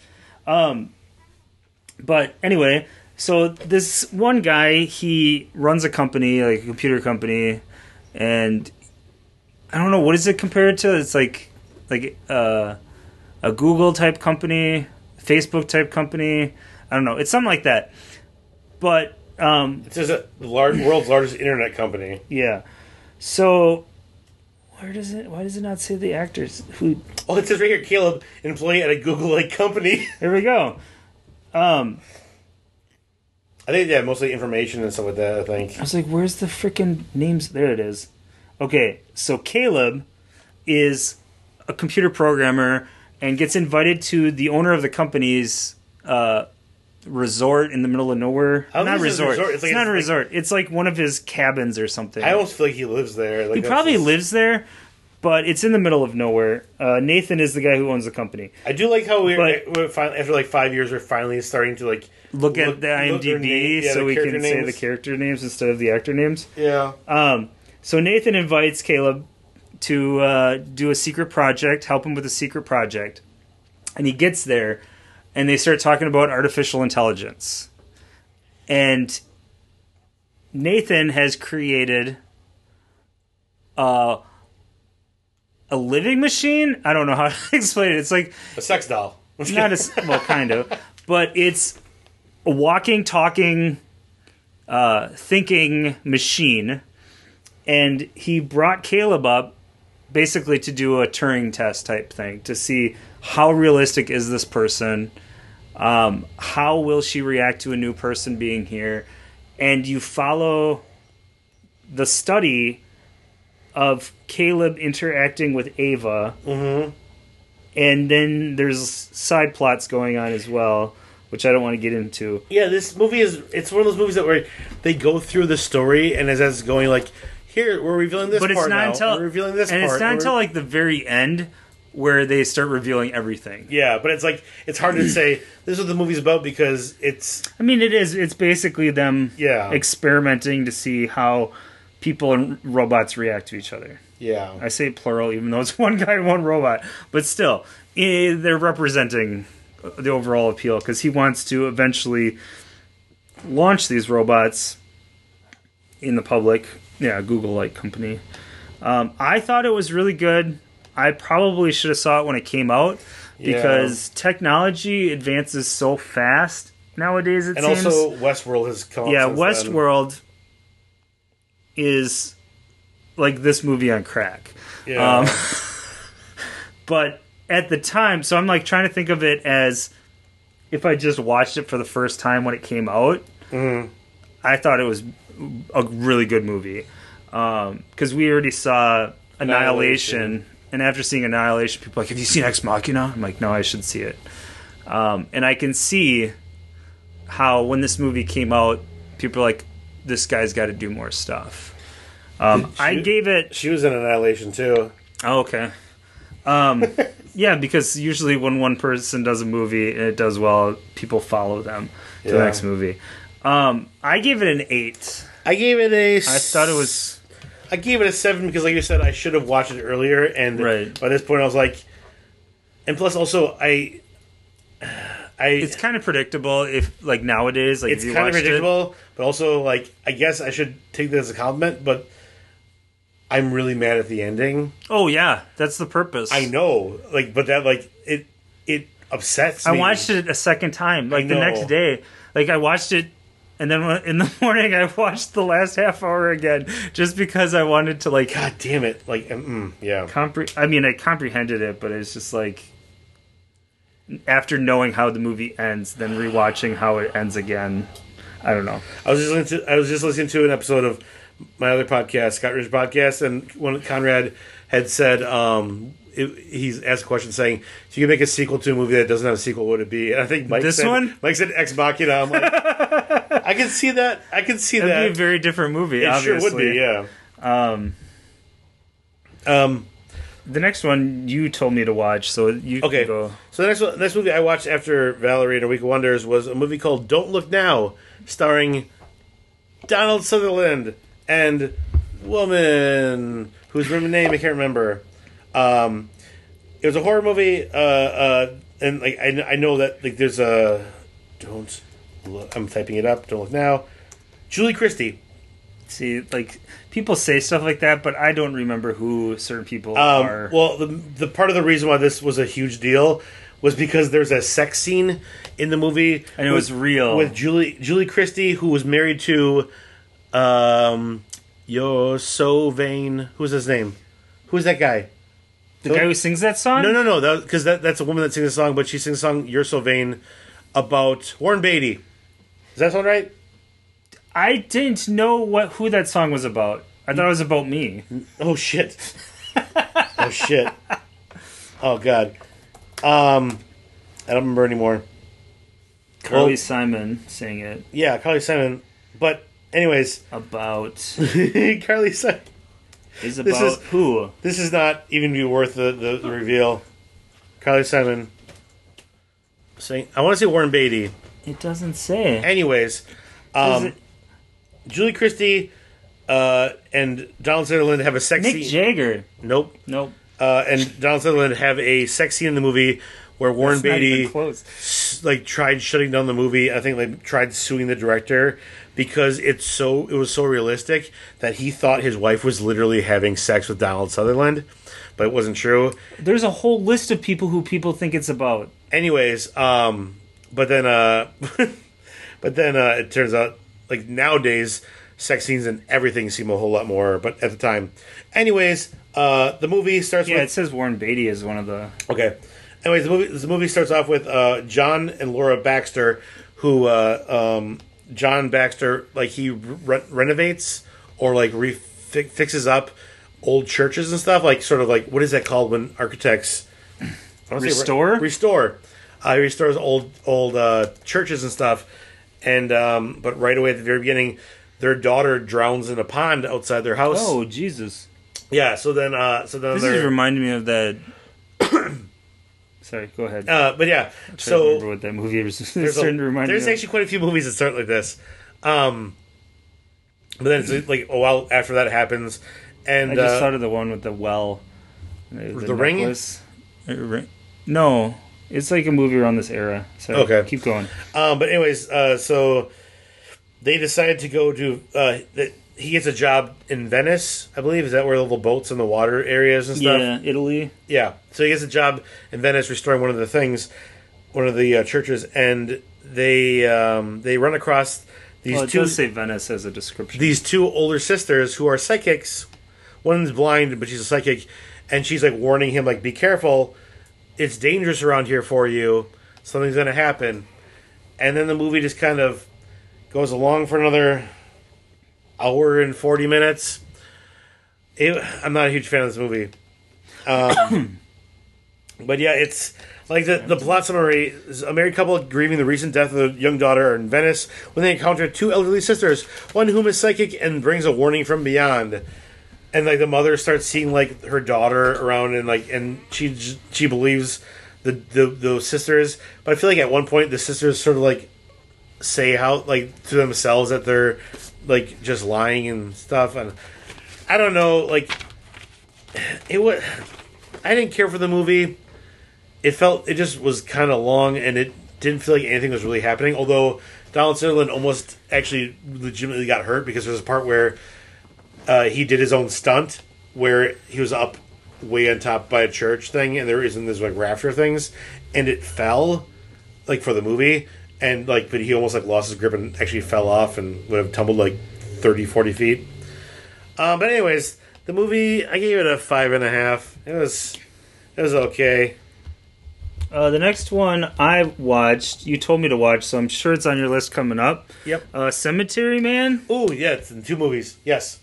But anyway, so this one guy, he runs a company, like a computer company, and I don't know, what is it compared to? It's like a Google type company, Facebook type company. I don't know. It's something like that. But It says the world's largest internet company. yeah. So why does it not say the actors who? Oh, it says right here, Caleb, employee at a Google-like company. There we go. I think mostly information and stuff like that. I think. I was like, where's the freaking names? There it is. Okay, so Caleb is a computer programmer and gets invited to the owner of the company's resort in the middle of nowhere. Not resort. It's not a resort. It's like one of his cabins or something. I almost feel like he lives there. Like, he probably lives there, but it's in the middle of nowhere. Nathan is the guy who owns the company. I do like how we're finally, after like 5 years, we're finally starting to like look at the IMDb so we can say the character names instead of the actor names. Yeah. So Nathan invites Caleb to do a secret project, help him with a secret project. And he gets there, and they start talking about artificial intelligence. And Nathan has created a living machine? I don't know how to explain it. It's like... a sex doll. Not well, kind of. But it's a walking, talking, thinking machine. And he brought Caleb up basically to do a Turing test type thing to see how realistic is this person, how will she react to a new person being here, and you follow the study of Caleb interacting with Ava, and then there's side plots going on as well, which I don't want to get into. Yeah, this movie it's one of those movies that where they go through the story, and as it's going like, here, we're revealing this part now. We're revealing this part. And it's not until like the very end where they start revealing everything. Yeah, but it's like, it's hard to say this is what the movie's about because it's... I mean, it is. It's basically them experimenting to see how people and robots react to each other. Yeah. I say plural even though it's one guy and one robot. But still, they're representing the overall appeal because he wants to eventually launch these robots in the public. Yeah, Google-like company. I thought it was really good. I probably should have saw it when it came out because technology advances so fast nowadays, it seems. And also, Westworld has come up since Westworld is like this movie on crack. Yeah. But at the time, so I'm like trying to think of it as if I just watched it for the first time when it came out, I thought it was a really good movie. Because we already saw Annihilation. And after seeing Annihilation, people are like, have you seen Ex Machina? I'm like, no, I should see it. And I can see how when this movie came out, people are like, this guy's got to do more stuff. I gave it... She was in Annihilation, too. Oh, okay. Yeah, because usually when one person does a movie and it does well, people follow them to the next movie. I gave it an 8. I gave it a... I thought it was... I gave it a 7 because, like you said, I should have watched it earlier, and by this point I was like... And plus, also, it's kind of predictable if, like, nowadays, like, it's kind of predictable, but also, like, I guess I should take this as a compliment, but I'm really mad at the ending. Oh, yeah, that's the purpose. I know, like, but that, like, it upsets me. I watched it a second time, like, the next day. Like, I watched it, and then in the morning, I watched the last half hour again, just because I wanted to, like... God damn it. Like, yeah. I mean, I comprehended it, but it's just, like... After knowing how the movie ends, then rewatching how it ends again, I don't know. I was just listening to an episode of my other podcast, Scott Ridge Podcast, and when Conrad had said... he's asked a question saying, if you could make a sequel to a movie that doesn't have a sequel, what would it be? And I think Mike said Ex Machina. I'm like, I can see that. That'd be a very different movie, obviously. It sure would be, yeah. The next one you told me to watch, so you can go. So the next movie I watched after Valerie and A Week of Wonders was a movie called Don't Look Now, starring Donald Sutherland and woman whose name I can't remember. It was a horror movie, and like I know that like there's a don't look. I'm typing it up. Don't look now. Julie Christie. See, like people say stuff like that, but I don't remember who certain people are. Well, the part of the reason why this was a huge deal was because there's a sex scene in the movie, and it was real with Julie Christie, who was married to, You're So Vain. Who's his name? Who's that guy? The guy who sings that song? No. Because that's a woman that sings the song, but she sings the song "You're So Vain" about Warren Beatty. Does that sound right? I didn't know who that song was about. I thought it was about me. Oh shit. Oh shit. Oh god. I don't remember anymore. Carly Simon sang it. Yeah, Carly Simon. But anyways, about Carly Simon is about who? This is not even be worth the reveal. Carly Simon saying, I want to say Warren Beatty. It doesn't say. Anyways, Julie Christie and Donald Sutherland have a sex scene. Mick Jagger. Nope. And Donald Sutherland have a sex scene in the movie where Warren Beatty tried shutting down the movie. I think tried suing the director because it was so realistic that he thought his wife was literally having sex with Donald Sutherland, but it wasn't true. There's a whole list of people who people think it's about. Anyways, but then it turns out like nowadays sex scenes and everything seem a whole lot more, but at the time. Anyways, the movie starts with... Yeah, it says Warren Beatty is one of the... Okay. Anyways, the movie starts off with John and Laura Baxter, who John Baxter, like, he renovates or like fixes up old churches and stuff, like sort of like, what is that called when architects restore? Restore. He restores old churches and stuff, and but right away at the very beginning, their daughter drowns in a pond outside their house. Oh Jesus! Yeah. So then this is reminding me of that. Sorry, go ahead. But yeah, so I remember what that movie was starting to remind me of. There's actually quite a few movies that start like this. But then it's like a while after that happens, and I just thought of the one with the well, the ring. No, it's like a movie around this era. So okay, keep going. But anyways, so they decide to go to. He gets a job in Venice, I believe. Is that where the little boats in the water areas and stuff? Yeah, Italy. Yeah, so he gets a job in Venice restoring one of the things, one of the churches, and they run across these it does say Venice as a description. These two older sisters who are psychics. One's blind, but she's a psychic, and she's like warning him, like, be careful. It's dangerous around here for you. Something's going to happen. And then the movie just kind of goes along for another hour and 40 minutes. I'm not a huge fan of this movie. But yeah, it's like the plot summary is a married couple grieving the recent death of their young daughter in Venice when they encounter two elderly sisters, one whom is psychic and brings a warning from beyond. And like the mother starts seeing like her daughter around, and she believes the sisters. But I feel like at one point the sisters sort of like say how like to themselves that they're like just lying and stuff. And I don't know, like I didn't care for the movie. It just was kind of long, and it didn't feel like anything was really happening. Although Donald Sutherland almost actually legitimately got hurt because there's a part where he did his own stunt where he was up way on top by a church thing, and there isn't this like rafter things, and it fell like for the movie, and like but he almost like lost his grip and actually fell off and would have tumbled like 30-40 feet. But anyways, the movie, I gave it a 5.5. It was okay. The next one I watched, you told me to watch, so I'm sure it's on your list coming up. Yep. Cemetery Man. Oh yeah, it's in 2 movies. Yes.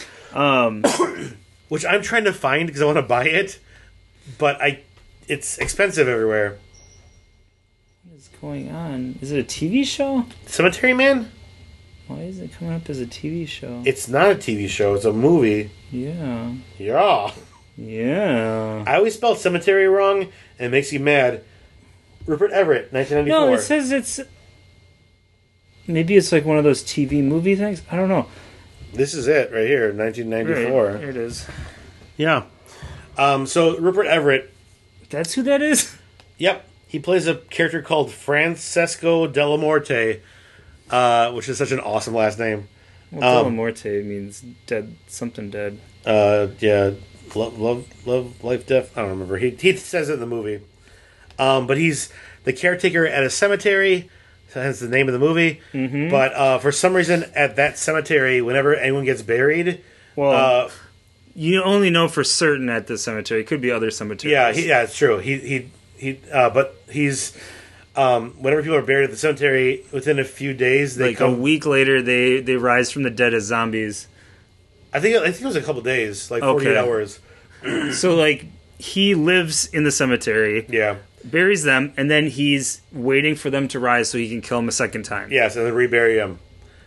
Which I'm trying to find because I want to buy it, but it's expensive everywhere. What is going on? Is it a TV show? Cemetery Man? Why is it coming up as a TV show? It's not a TV show. It's a movie. Yeah. Yeah. Yeah. I always spelled cemetery wrong, and it makes you mad. Rupert Everett, 1994. No, it says it's... Maybe it's like one of those TV movie things? I don't know. This is it right here, 1994. Right, here it is. Yeah. So Rupert Everett. That's who that is? Yep. He plays a character called Francesco Della Morte, which is such an awesome last name. Well, Della Morte means dead, something dead. Yeah. Love, life, death. I don't remember. He says it in the movie. But he's the caretaker at a cemetery. That's the name of the movie. Mm-hmm. But for some reason, at that cemetery, whenever anyone gets buried, you only know for certain at the cemetery. It could be other cemeteries. Yeah, it's true. But he's whenever people are buried at the cemetery, within a few days they Like come. a week later, they rise from the dead as zombies. I think it was a couple days, like 48 hours. So like he lives in the cemetery, Yeah. buries them, and then he's waiting for them to rise so he can kill them a second time. Yes, and then rebury him.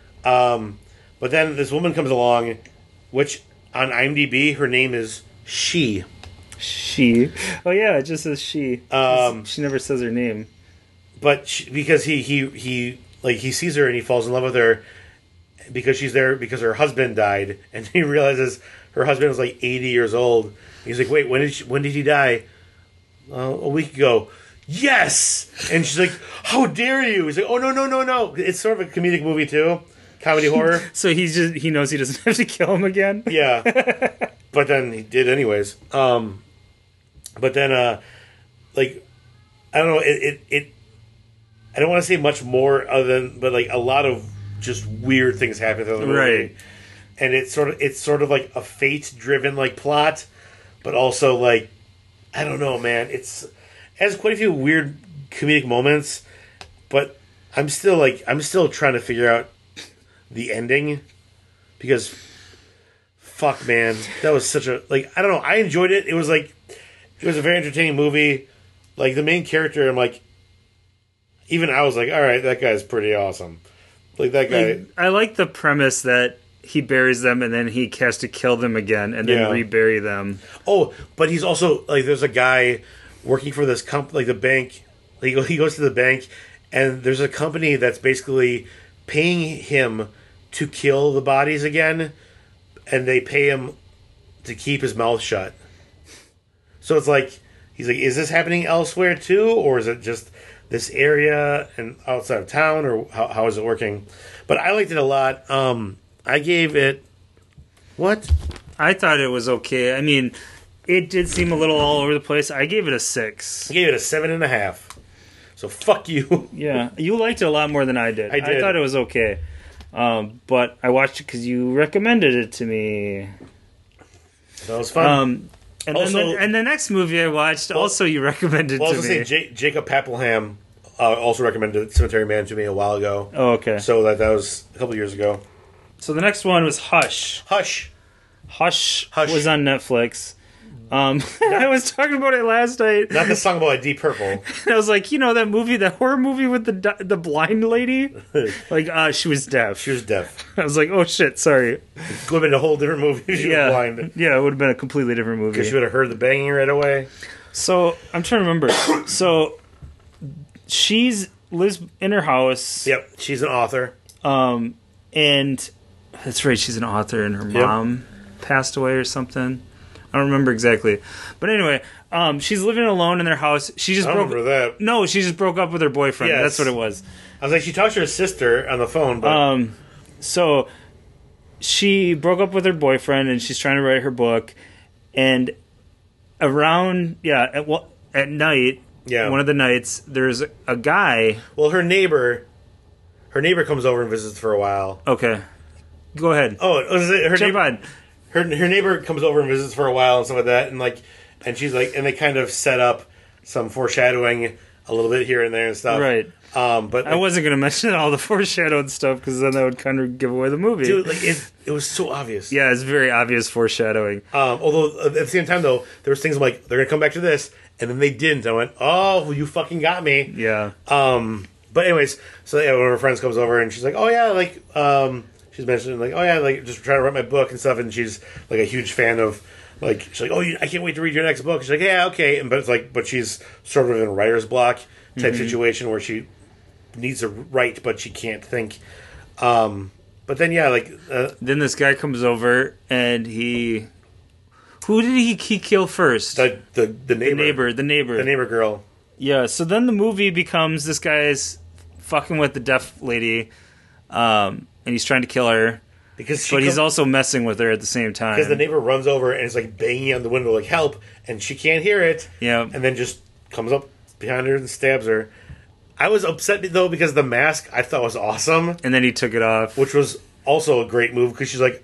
But then this woman comes along, which on IMDb her name is She. She. Oh yeah, it just says she. She never says her name. But because he sees her and he falls in love with her because she's there because her husband died, and he realizes her husband was like 80 years old. He's like, wait, when did he die? A week ago. Yes, and she's like, how dare you? He's like, oh no. It's sort of a comedic movie too, comedy horror. So he knows he doesn't have to kill him again. Yeah, but then he did anyways. But then like I don't know it. I don't want to say much more other than, but like a lot of just weird things happen in the movie. Right. And it's sort of like a fate-driven like plot, but also like I don't know, man. It has quite a few weird comedic moments, but I'm still trying to figure out the ending because fuck, man, that was such a like I don't know. I enjoyed it. It was a very entertaining movie. Like the main character, I'm like, even I was like, all right, that guy's pretty awesome. Like that guy. Like, I like the premise that he buries them and then he has to kill them again and then rebury them. Oh, but he's also like, there's a guy working for this company, like the bank. He goes to the bank, and there's a company that's basically paying him to kill the bodies again, and they pay him to keep his mouth shut. So it's like he's like, is this happening elsewhere too, or is it just this area and outside of town, or how is it working? But I liked it a lot. I gave it what? I thought it was okay. I mean, it did seem a little all over the place. I gave it a 6. I gave it a 7.5. So fuck you. Yeah, you liked it a lot more than I did. I did. I thought it was okay, but I watched it because you recommended it to me. That was fun. And also, then the next movie I watched, also you recommended to me. Say Jacob Papelham also recommended Cemetery Man to me a while ago. Oh, okay. So that was a couple years ago. So the next one was Hush. Hush Was on Netflix. I was talking about it last night. Not the song about Deep Purple. And I was like, you know that movie, that horror movie with the blind lady? Like, she was deaf. She was deaf. I was like, oh shit, sorry. It would have been a whole different movie if she was blind. Yeah, it would have been a completely different movie. Because she would have heard the banging right away. So, I'm trying to remember. So, lives in her house. Yep, she's an author. And that's right, she's an author, and her mom passed away or something. I don't remember exactly, but anyway, she's living alone in their house. She just remember that. No, she just broke up with her boyfriend. Yes. That's what it was. I was like, she talks to her sister on the phone, but so she broke up with her boyfriend, and she's trying to write her book. And around at night, one of the nights, there's a guy. Well, her neighbor comes over and visits for a while. Okay, go ahead. Oh, was it her Jump neighbor? on. Her neighbor comes over and visits for a while and stuff like that, and she's like, and they kind of set up some foreshadowing a little bit here and there and stuff, Right? But I wasn't going to mention all the foreshadowed stuff because then that would kind of give away the movie. dude, like it was so obvious. Yeah, it's very obvious foreshadowing. Although at the same time, though, there was things I'm like, they're gonna come back to this, and then they didn't. I went, oh, well, you fucking got me. Yeah. But anyways, so one of her friends comes over and she's like, oh yeah, like she's mentioning like, oh yeah, like just trying to write my book and stuff, and she's like a huge fan of, like, she's like, oh, I can't wait to read your next book. She's like, yeah, okay, but it's like, but she's sort of in a writer's block type situation where she needs to write but she can't think. But then then this guy comes over and who did he kill first? the neighbor, The neighbor girl. Yeah. So then the movie becomes this guy's fucking with the deaf lady, and he's trying to kill her. But he's also messing with her at the same time. Because the neighbor runs over and is like banging on the window like, help, and she can't hear it. Yeah. And then just comes up behind her and stabs her. I was upset though because the mask I thought was awesome. And then he took it off. Which was also a great move because she's like,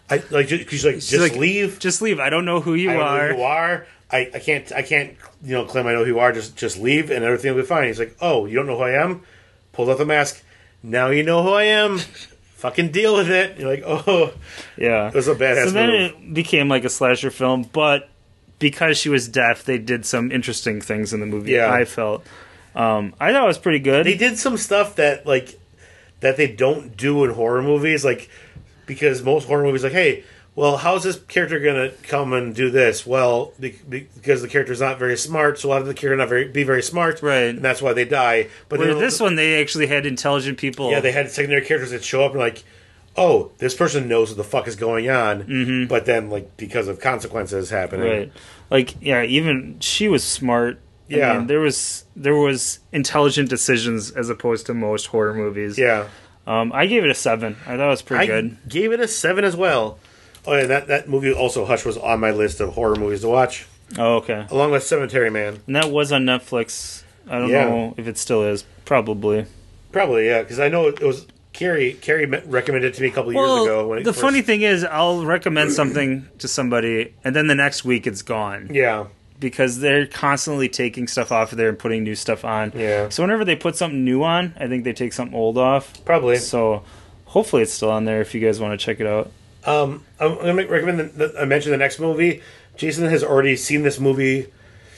She's like, just like, leave. Just leave. I don't know who you I don't are. know who you are. I can't claim I know who you are. Just leave and everything will be fine. He's like, oh, you don't know who I am? Pulled out the mask. Now you know who I am. Fucking deal with it. You're like, oh, yeah. It was a badass So then move. it became like a slasher film, but because she was deaf, they did some interesting things in the movie. Yeah. I felt. I thought it was pretty good. They did some stuff that they don't do in horror movies, because most horror movies hey, well, how's this character gonna come and do this? Well, because the character's not very smart, so a lot of the character not be very smart, right? And that's why they die. But Where this one, they actually had intelligent people. Yeah, they had secondary characters that show up and oh, this person knows what the fuck is going on, but then because of consequences happening, right? Even she was smart. Yeah, I mean, there was intelligent decisions as opposed to most horror movies. Yeah, I gave it a 7. I thought it was pretty good. I gave it a 7 as well. Oh yeah, that movie also, Hush, was on my list of horror movies to watch. Oh, okay. Along with Cemetery Man. And that was on Netflix. I don't know if it still is. Probably, yeah, because I know it was Carrie recommended it to me a couple years ago. The funny thing is, I'll recommend something to somebody, and then the next week it's gone. Yeah. Because they're constantly taking stuff off of there and putting new stuff on. Yeah. So whenever they put something new on, I think they take something old off. Probably. So hopefully it's still on there if you guys want to check it out. I'm going to recommend I mentioned the next movie. Jason has already seen this movie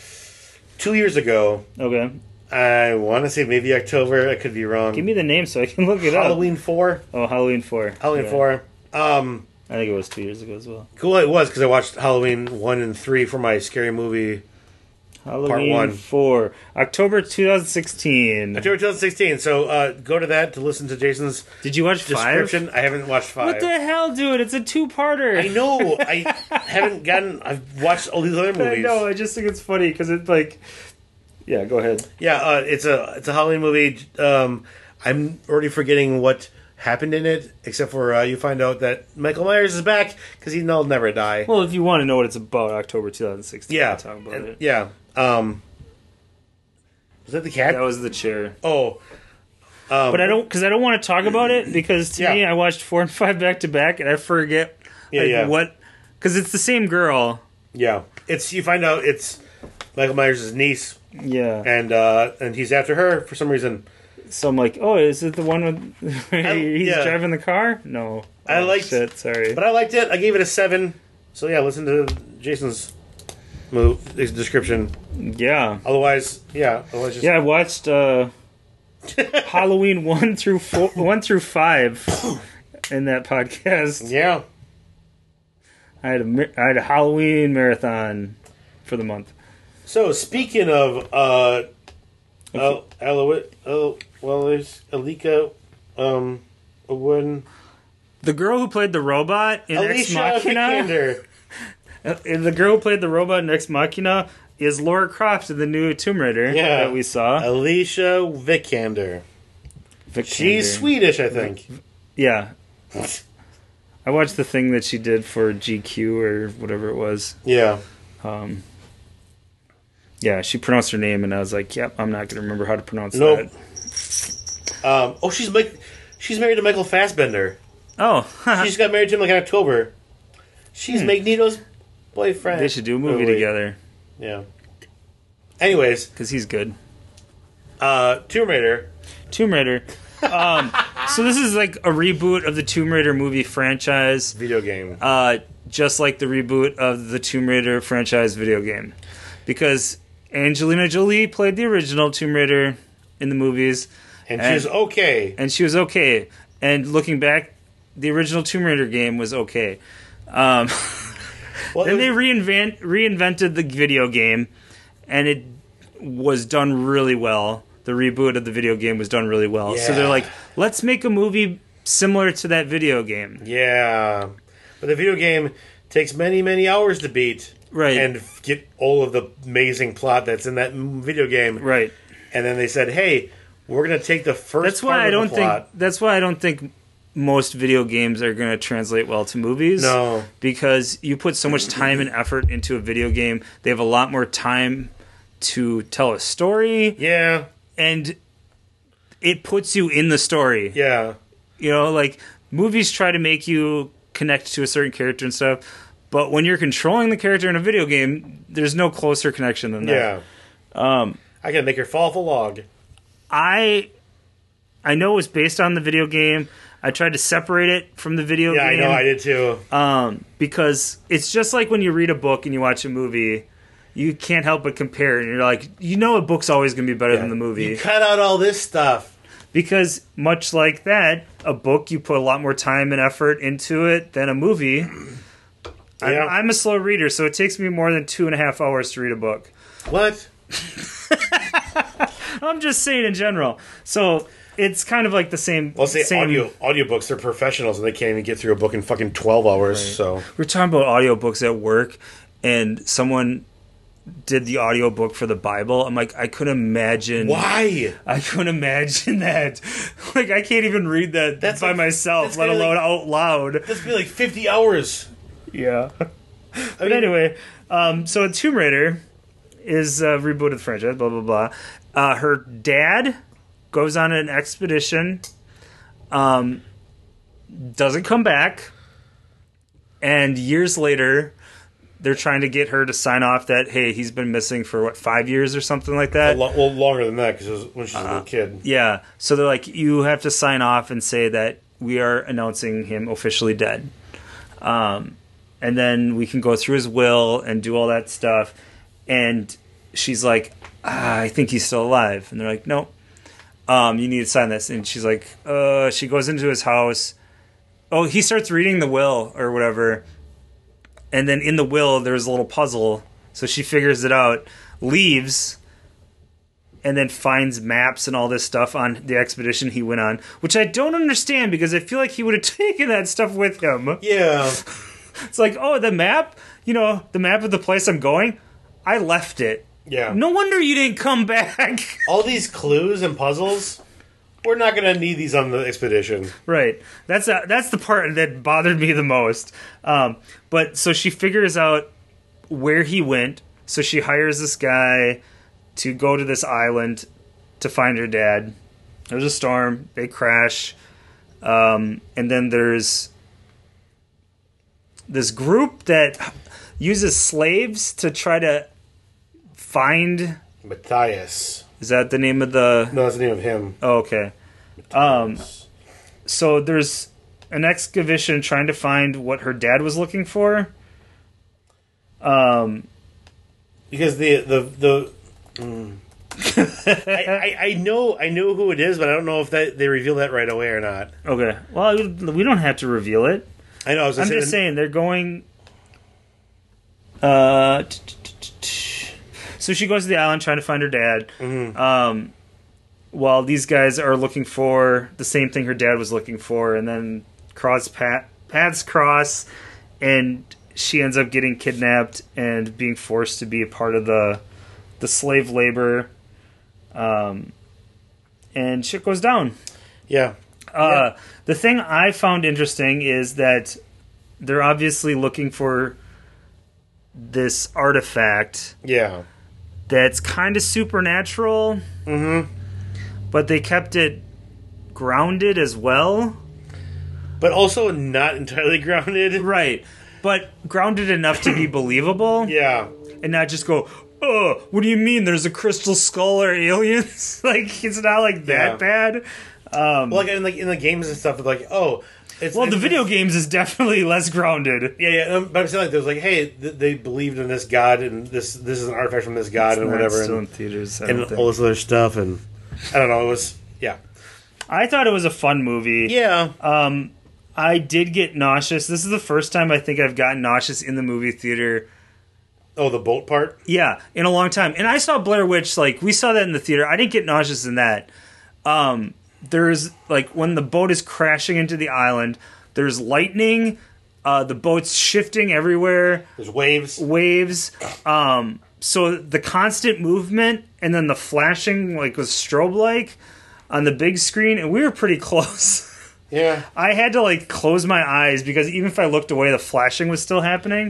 2 years ago. Okay. I want to say maybe October. I could be wrong. Give me the name so I can look it up. Halloween 4. Oh, Halloween 4. Halloween 4. I think it was 2 years ago as well. Cool, it was, because I watched Halloween 1 and 3 for my scary movie. Halloween Part 1. 4. October 2016. October 2016. So go to that to listen to Jason's Did you watch 5? description. I haven't watched 5. What the hell, dude? It's a 2-parter. I know. I haven't gotten... I've watched all these other movies. I know. I just think it's funny because it's Yeah, go ahead. Yeah, it's a Halloween movie. I'm already forgetting what happened in it, except for you find out that Michael Myers is back because he'll never die. Well, if you want to know what it's about, October 2016. Yeah, I'll talk about it. Yeah. Was that the cat? That was the chair. Oh. But I don't want to talk about it because to me, I watched 4 and 5 back to back, and I forget what, because it's the same girl. Yeah, you find out it's Michael Myers' niece. Yeah, and he's after her for some reason. So I'm like, oh, is it the one with he's driving the car? No, I liked it. Sorry, but I liked it. I gave it a 7. So yeah, listen to Jason's description. Yeah. Otherwise, I watched Halloween 1 through 5 in that podcast. Yeah. I had a Halloween marathon for the month. So speaking of there's Alika Owen. The girl who played the robot in Ex Machina. Vikander. The girl who played the robot in Ex Machina is Lara Croft in the new Tomb Raider that we saw. Alicia Vikander. She's Swedish, I think. Yeah. I watched the thing that she did for GQ or whatever it was. Yeah. Yeah, she pronounced her name, and I was like, "Yep, I'm not going to remember how to pronounce that." She's married to Michael Fassbender. Oh, she's got married to him in October. She's Magneto's boyfriend. They should do a movie together. Yeah. Anyways, because he's good. Tomb Raider. So this is like a reboot of the Tomb Raider movie franchise. Video game. Just like the reboot of the Tomb Raider franchise video game. Because Angelina Jolie played the original Tomb Raider in the movies. And she was okay. And she was okay. And looking back, the original Tomb Raider game was okay. Then they reinvented the video game, and it was done really well. The reboot of the video game was done really well. Yeah. So they're like, let's make a movie similar to that video game. Yeah. But the video game takes many, many hours to beat. Right. And get all of the amazing plot that's in that video game. Right. And then they said, hey, we're going to take the first part of the plot. That's why I don't think most video games are going to translate well to movies. No. Because you put so much time and effort into a video game. They have a lot more time to tell a story. Yeah. And it puts you in the story. Yeah. You know, like, movies try to make you connect to a certain character and stuff. But when you're controlling the character in a video game, there's no closer connection than that. Yeah. I can make her fall off a log. I know it was based on the video game. I tried to separate it from the video game. Yeah, I know, I did too. Because it's just like when you read a book and you watch a movie, you can't help but compare. And you're like, a book's always going to be better than the movie. You cut out all this stuff. Because much like that, a book, you put a lot more time and effort into it than a movie. Yeah. I'm a slow reader, so it takes me more than 2.5 hours to read a book. What? I'm just saying in general. So it's kind of like the same. Well, say same, audiobooks, they're professionals and they can't even get through a book in fucking 12 hours. Right. So we're talking about audiobooks at work, and someone did the audiobook for the Bible. I'm like, I couldn't imagine. Why? I couldn't imagine that. Like, I can't even read that by myself, let alone out loud. That's be like 50 hours. Yeah. But anyway, so Tomb Raider is rebooted franchise, blah, blah, blah. Her dad goes on an expedition, doesn't come back, and years later, they're trying to get her to sign off that, hey, he's been missing for, 5 years or something like that? Well, longer than that, because it was when she was a little kid. Yeah, so they're like, you have to sign off and say that we are announcing him officially dead. And then we can go through his will and do all that stuff. And she's like, I think he's still alive. And they're like, no, you need to sign this. And she's like, she goes into his house. Oh, he starts reading the will or whatever. And then in the will, there's a little puzzle. So she figures it out, leaves, and then finds maps and all this stuff on the expedition he went on, which I don't understand because I feel like he would have taken that stuff with him. Yeah. It's like, oh, the map? The map of the place I'm going? I left it. Yeah. No wonder you didn't come back. All these clues and puzzles, we're not going to need these on the expedition. Right. That's the part that bothered me the most. But so she figures out where he went. So she hires this guy to go to this island to find her dad. There's a storm. They crash. And then there's this group that uses slaves to try to find Matthias. Is that the name of the... No, that's the name of him. Oh, okay. So there's an excavation trying to find what her dad was looking for. Because I know who it is, but I don't know if they reveal that right away or not. Okay. Well, we don't have to reveal it. I know. I'm just saying they're going. So she goes to the island trying to find her dad. Mm-hmm. While these guys are looking for the same thing her dad was looking for, and then paths cross, and she ends up getting kidnapped and being forced to be a part of the slave labor, and shit goes down. Yeah. The thing I found interesting is that they're obviously looking for this artifact. Yeah. That's kind of supernatural. Mm-hmm. But they kept it grounded as well. But also not entirely grounded. Right. But grounded enough to be believable. Yeah. And not just go, oh, what do you mean there's a crystal skull or aliens? Like, it's not like that bad. Well, like in the games and stuff, it's like, oh... the video games is definitely less grounded. Yeah. But I'm saying, like, there's like, hey, they believed in this god, and this is an artifact from this god, and whatever. Still in theaters, and all this other stuff, and I don't know, it was, yeah. I thought it was a fun movie. Yeah. I did get nauseous. This is the first time I think I've gotten nauseous in the movie theater. Oh, the boat part? Yeah, in a long time. And I saw Blair Witch, like, we saw that in the theater. I didn't get nauseous in that. There's, like, when the boat is crashing into the island, there's lightning, the boat's shifting everywhere. There's waves. So the constant movement and then the flashing, like, was strobe-like on the big screen, and we were pretty close. Yeah. I had to, like, close my eyes because even if I looked away, the flashing was still happening.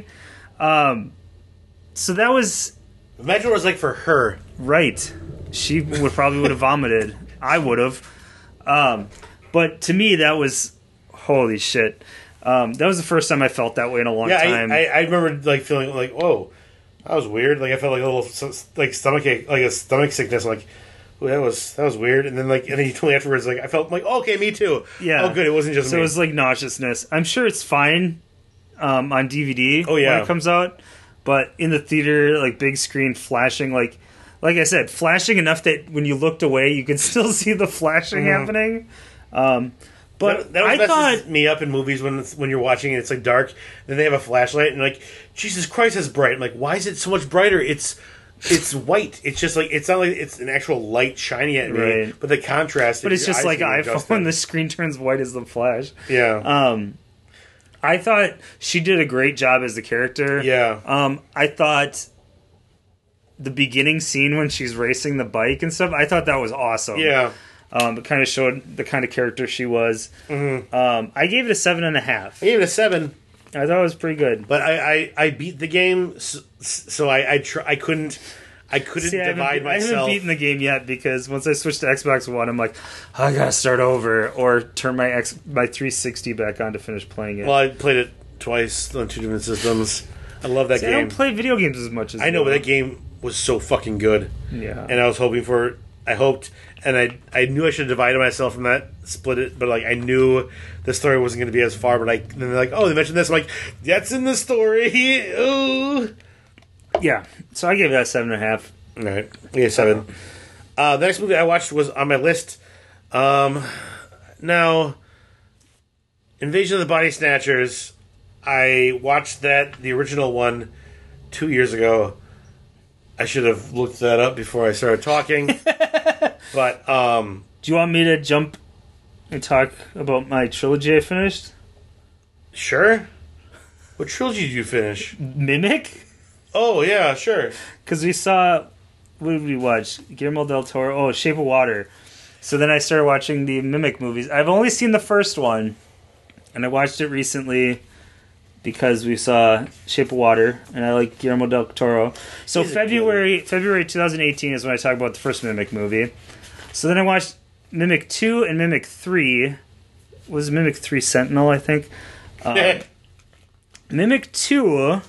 So that was... Imagine what it was like for her. Right. She probably would have vomited. I would have. But to me, that was... Holy shit. That was the first time I felt that way in a long time. I remember like feeling like, whoa, that was weird. Like I felt like a little like stomach ache, like a stomach sickness. I'm like, ooh, that was weird. And then you told me afterwards, like I felt like, okay, me too. Yeah. Oh, good. It wasn't just so me. it was like nauseousness. I'm sure it's fine on DVD. Oh, yeah. When it comes out, but in the theater, like big screen, flashing like I said, flashing enough that when you looked away, you could still see the flashing happening. But that I messes thought me up in movies when you're watching and it's like dark, then they have a flashlight and like, Jesus Christ, it's bright. I'm like, why is it so much brighter? It's white. It's just like, it's not like it's an actual light shining at me, Right. but the contrast. But it's just like iPhone. The screen turns white as the flash. Yeah. I thought she did a great job as the character. Yeah. I thought the beginning scene when she's racing the bike and stuff, I thought that was awesome. Yeah. It kind of showed the kind of character she was. Mm-hmm. I gave it a 7.5. I gave it a 7. I thought it was pretty good. But I beat the game, so I couldn't divide myself. I haven't beaten the game yet because once I switched to Xbox One, I'm like, oh, I gotta start over or turn my 360 back on to finish playing it. Well, I played it twice on 2 different systems. I love that game. I don't play video games as much as I know, but that game was so fucking good. Yeah. And I was hoping for it. I hoped, and I knew I should have divided myself from that, split it, but like I knew the story wasn't going to be as far. But then they're like, oh, they mentioned this. I'm like, that's in the story. Ooh. Yeah. So I gave that a 7.5. All right, yeah, 7. The next movie I watched was on my list. Now, Invasion of the Body Snatchers. I watched the original one, 2 years ago. I should have looked that up before I started talking. But, do you want me to jump and talk about my trilogy I finished? Sure. What trilogy did you finish? Mimic? Oh, yeah, sure. Because we saw... What did we watch? Guillermo del Toro. Oh, Shape of Water. So then I started watching the Mimic movies. I've only seen the first one. And I watched it recently because we saw Shape of Water, and I like Guillermo del Toro. So February 2018 is when I talk about the first Mimic movie. So then I watched Mimic 2 and Mimic 3. Was Mimic 3 Sentinel, I think? Mimic 2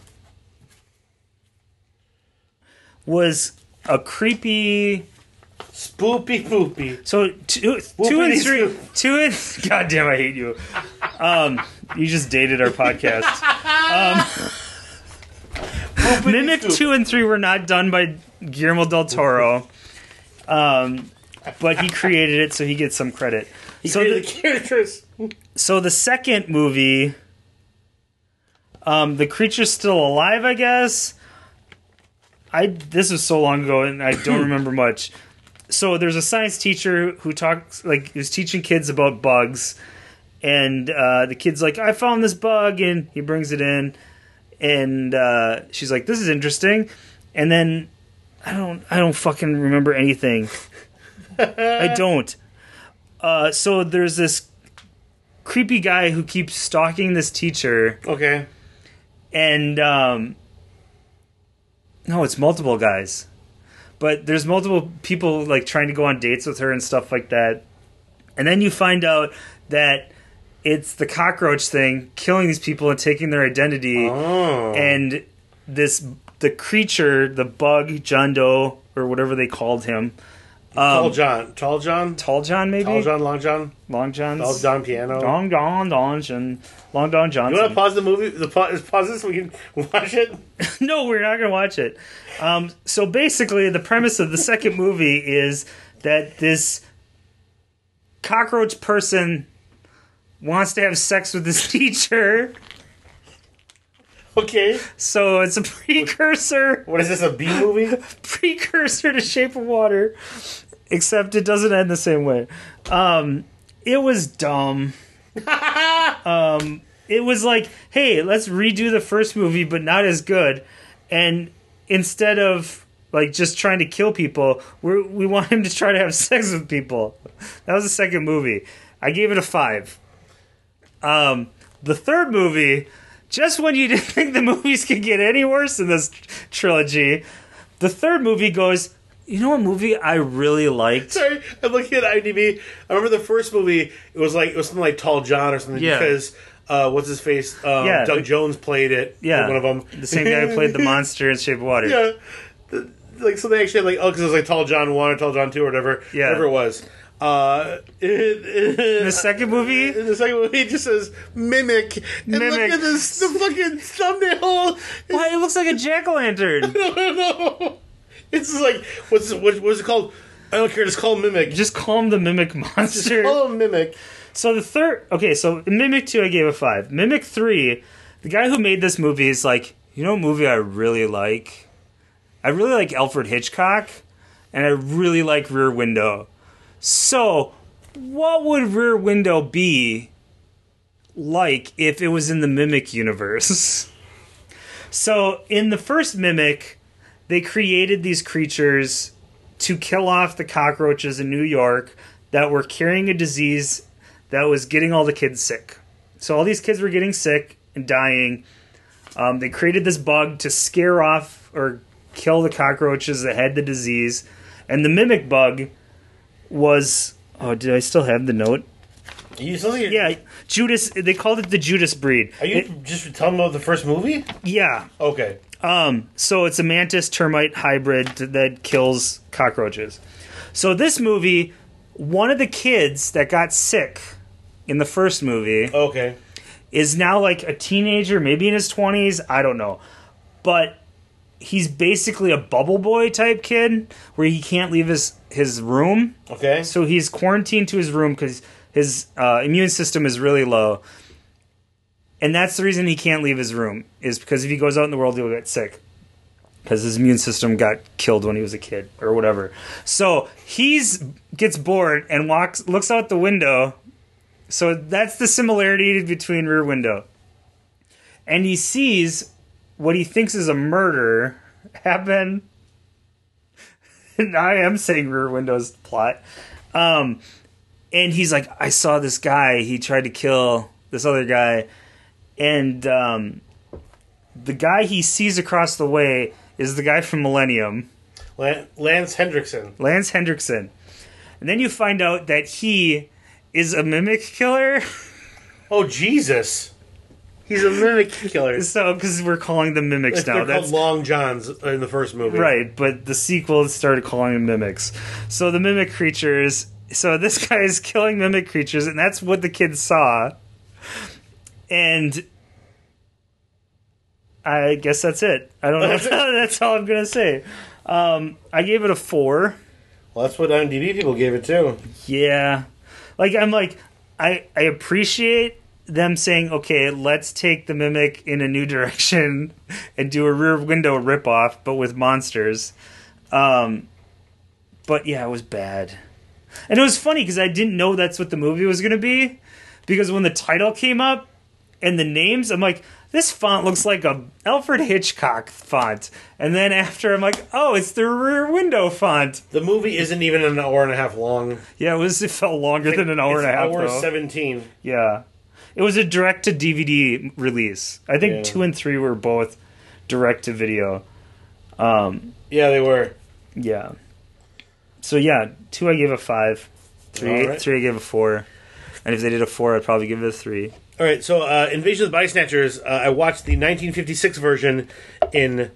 was a creepy... Spoopy poopy. So two and three, God damn, I hate you. You just dated our podcast. Mimic 2 and 3 were not done by Guillermo del Toro, but he created it, so he gets some credit. He created the characters. So the second movie, the creature's still alive, I guess. This was so long ago, and I don't remember much. So there's a science teacher who who's teaching kids about bugs, and the kid's like, I found this bug, and he brings it in, and she's like, this is interesting, and then I don't fucking remember anything. I don't. So there's this creepy guy who keeps stalking this teacher. Okay. And no, it's multiple guys. But there's multiple people like trying to go on dates with her and stuff like that. And then you find out that it's the cockroach thing killing these people and taking their identity. Oh. And the creature, the bug, John Doe, or whatever they called him. Tall John, maybe? Tall John, Long John? Long John's. Tall John Piano. Long John Johnson. Long John Johnson. You want to pause the movie? Pause this so we can watch it? No, we're not going to watch it. So basically, the premise of the second movie is that this cockroach person wants to have sex with this teacher. Okay. So it's a precursor. What is this, a B movie? Precursor to Shape of Water. Except it doesn't end the same way. It was dumb. It was like, hey, let's redo the first movie, but not as good. And instead of like just trying to kill people, we want him to try to have sex with people. That was the second movie. I gave it a 5. The third movie, just when you didn't think the movies could get any worse in this trilogy, the third movie goes, you know what movie I really liked? Sorry, I'm looking at IMDb. I remember the first movie, it was something like Tall John or something, Yeah. because what's his face? Doug Jones played it. Yeah, one of them. The same guy who played the monster in Shape of Water. Yeah. So they actually had because it was like Tall John 1 or Tall John 2 or whatever. Yeah. Whatever it was. In the second movie? In the second movie, it just says Mimic. And Mimic. Look at this, the fucking thumbnail. Why, it looks like a jack-o'-lantern. I don't know. It's like, what's it called? I don't care, just call him Mimic. Just call him the Mimic monster. Just call him Mimic. So the third... Okay, so Mimic 2 I gave a 5. Mimic 3, the guy who made this movie is like, you know what movie I really like? I really like Alfred Hitchcock, and I really like Rear Window. So, what would Rear Window be like if it was in the Mimic universe? So, in the first Mimic, they created these creatures to kill off the cockroaches in New York that were carrying a disease that was getting all the kids sick. So, all these kids were getting sick and dying. They created this bug to scare off or kill the cockroaches that had the disease. And the Mimic bug was... Oh, did I still have the note? Yeah, Judas. They called it the Judas breed. Are you just telling about the first movie? Yeah. Okay. So it's a mantis termite hybrid that kills cockroaches. So this movie, one of the kids that got sick in the first movie... Okay. Is now like a teenager, maybe in his 20s. I don't know. But... He's basically a bubble boy type kid where he can't leave his room. Okay. So he's quarantined to his room because his immune system is really low. And that's the reason he can't leave his room, is because if he goes out in the world, he'll get sick. Because his immune system got killed when he was a kid or whatever. So gets bored and looks out the window. So that's the similarity between Rear Window. And he sees... what he thinks is a murder happen. And I am saying Rear Window's plot. And he's like, I saw this guy. He tried to kill this other guy. And the guy he sees across the way is the guy from Millennium. Lance Hendrickson. Lance Hendrickson. And then you find out that he is a Mimic killer. Oh, Jesus. He's a Mimic killer. So, because we're calling them Mimics now. They're called Long Johns in the first movie. Right, but the sequel started calling them Mimics. So the Mimic creatures... So this guy is killing Mimic creatures, and that's what the kids saw. And... I guess that's it. I don't know. That's all I'm going to say. I gave it a 4. Well, that's what IMDb people gave it, too. Yeah. I appreciate... them saying, okay, let's take the Mimic in a new direction and do a Rear Window ripoff, but with monsters. But yeah, it was bad. And it was funny because I didn't know that's what the movie was going to be. Because when the title came up and the names, I'm like, this font looks like a Alfred Hitchcock font. And then after, I'm like, oh, it's the Rear Window font. The movie isn't even an hour and a half long. Yeah, it felt longer than an hour and a half, though. It's hour 17. Yeah. It was a direct-to-DVD release. I think 2 and 3 were both direct-to-video. Yeah, they were. Yeah. So, yeah, 2 I gave a 5. 3 I gave a 4. And if they did a 4, I'd probably give it a 3. All right, so Invasion of the Body Snatchers, I watched the 1956 version in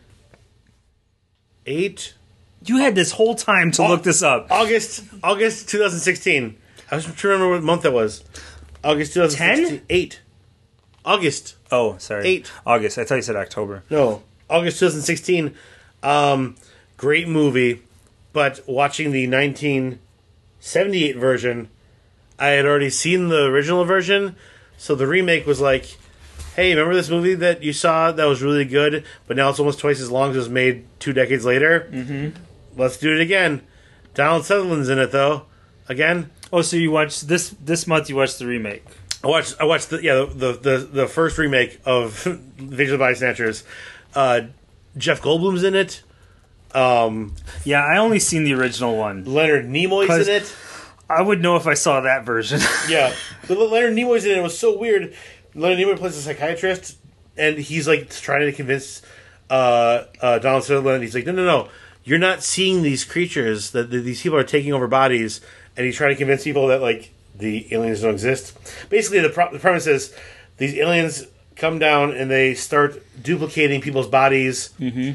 8... You had this whole time to look this up. August 2016. I was trying to remember what month that was. August 2016. 10? 8. August. Oh, sorry. 8. August. I thought you said October. No. August 2016. Great movie. But watching the 1978 version, I had already seen the original version. So the remake was like, hey, remember this movie that you saw that was really good, but now it's almost twice as long as it was made 2 decades later? Mm-hmm. Let's do it again. Donald Sutherland's in it, though. Again. Oh, so you watched this month? You watched the remake. I watched the first remake of Invasion of the Body Snatchers. Jeff Goldblum's in it. Yeah, I only seen the original one. Leonard Nimoy's in it. I would know if I saw that version. Yeah, but Leonard Nimoy's in it. It was so weird. Leonard Nimoy plays a psychiatrist, and he's like trying to convince Donald Sutherland. He's like, no, you're not seeing these creatures. That these people are taking over bodies. And he's trying to convince people that, like, the aliens don't exist. Basically, the premise is these aliens come down and they start duplicating people's bodies.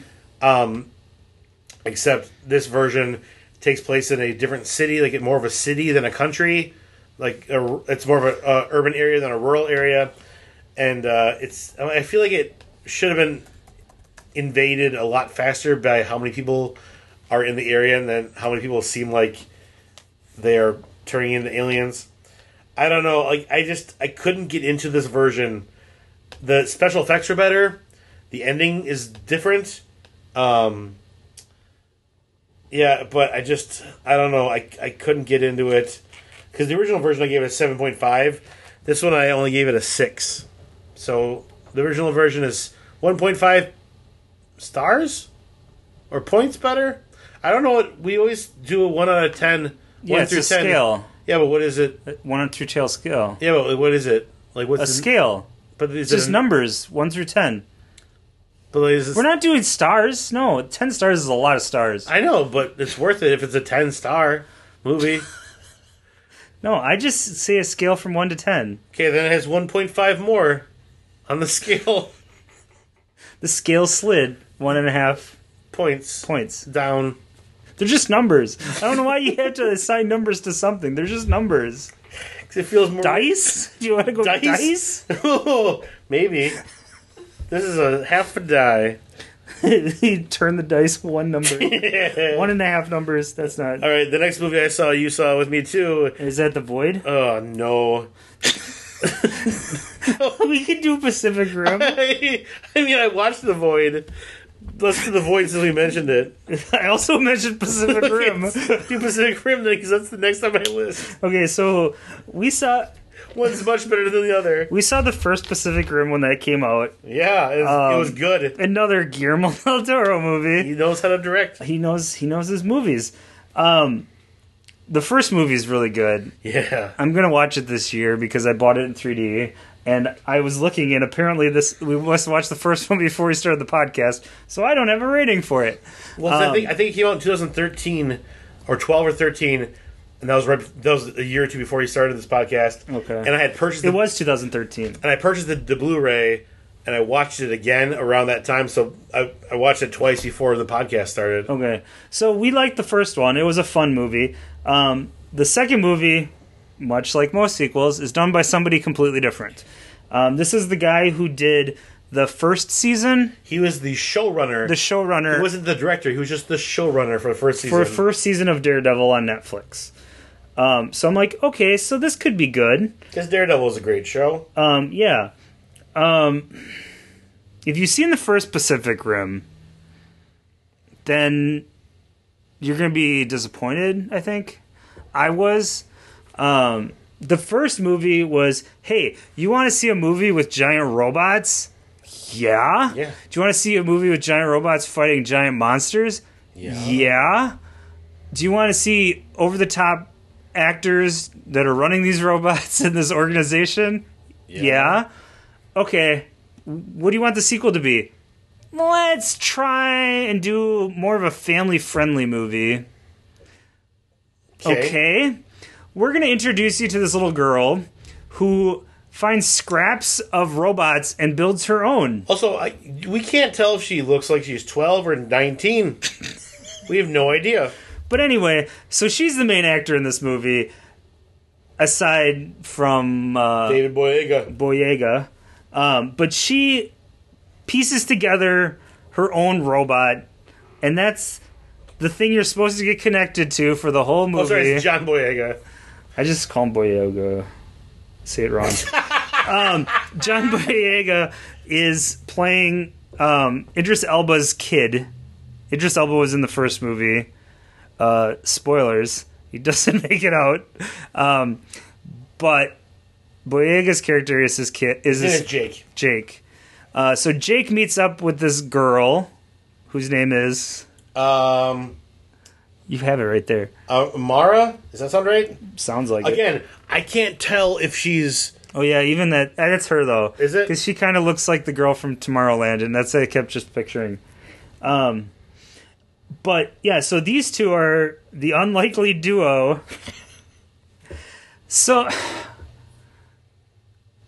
Except this version takes place in a different city, like more of a city than a country. It's more of a urban area than a rural area, and I feel like it should have been invaded a lot faster by how many people are in the area and then how many people seem like they are turning into aliens. I don't know. I couldn't get into this version. The special effects are better. The ending is different. Yeah, but I don't know. I couldn't get into it. Because the original version I gave it a 7.5. This one I only gave it a 6. So the original version is 1.5 stars? Or points better? I don't know what... We always do a 1 out of 10. Yeah, 1 it's through a 10. scale. Yeah, but what is it? 1 through 10 scale. Yeah, but what is it? What's a scale. But it's just numbers, 1 through 10. But we're not doing stars. No, 10 stars is a lot of stars. I know, but it's worth it if it's a 10-star movie. No, I just say a scale from 1 to 10. Okay, then it has 1.5 more on the scale. The scale slid 1.5 points down. They're just numbers. I don't know why you have to assign numbers to something. They're just numbers. Because it feels more... Dice? Do you want to go dice? Oh, maybe. This is a half a die. You turn the dice one number. 1.5 numbers. That's not... All right, the next movie you saw with me too. Is that The Void? Oh, no. We could do Pacific Rim. I mean, I watched The Void. Let's do The Void since we mentioned it. I also mentioned Pacific Rim. Do Pacific Rim then, because that's the next on my list. Okay, so we saw... One's much better than the other. We saw the first Pacific Rim when that came out. Yeah, it was good. Another Guillermo del Toro movie. He knows how to direct. He knows his movies. The first movie is really good. Yeah. I'm going to watch it this year because I bought it in 3D. And I was looking, and apparently we must watch the first one before we started the podcast, so I don't have a rating for it. Well, I think it came out in 2013, or 12 or 13, and that was a year or two before he started this podcast. Okay. And I had purchased... It was 2013. And I purchased the Blu-ray, and I watched it again around that time, so I watched it twice before the podcast started. Okay. So we liked the first one. It was a fun movie. The second movie, much like most sequels, is done by somebody completely different. This is the guy who did the first season. He was the showrunner. He wasn't the director. He was just the showrunner for the first season. For the first season of Daredevil on Netflix. So I'm like, okay, so this could be good. Because Daredevil is a great show. Yeah. If you've seen the first Pacific Rim, then you're going to be disappointed, I think. I was. The first movie was, hey, you want to see a movie with giant robots? Yeah. Yeah. Do you want to see a movie with giant robots fighting giant monsters? Yeah. Yeah. Do you want to see over-the-top actors that are running these robots in this organization? Yeah. Okay. What do you want the sequel to be? Let's try and do more of a family-friendly movie. Okay. We're going to introduce you to this little girl who finds scraps of robots and builds her own. Also, we can't tell if she looks like she's 12 or 19. We have no idea. But anyway, so she's the main actor in this movie, aside from... David Boyega. But she pieces together her own robot, and that's the thing you're supposed to get connected to for the whole movie. Oh, sorry, it's John Boyega. I just call him Boyega. Say it wrong. John Boyega is playing Idris Elba's kid. Idris Elba was in the first movie. Spoilers. He doesn't make it out. But Boyega's character is his kid. Is Jake. Jake. So Jake meets up with this girl whose name is... You have it right there. Mara? Does that sound right? Sounds like Again, I can't tell if she's... Oh, yeah, even that's her, though. Is it? Because she kind of looks like the girl from Tomorrowland, and that's what I kept just picturing. But, yeah, so these two are the unlikely duo. So,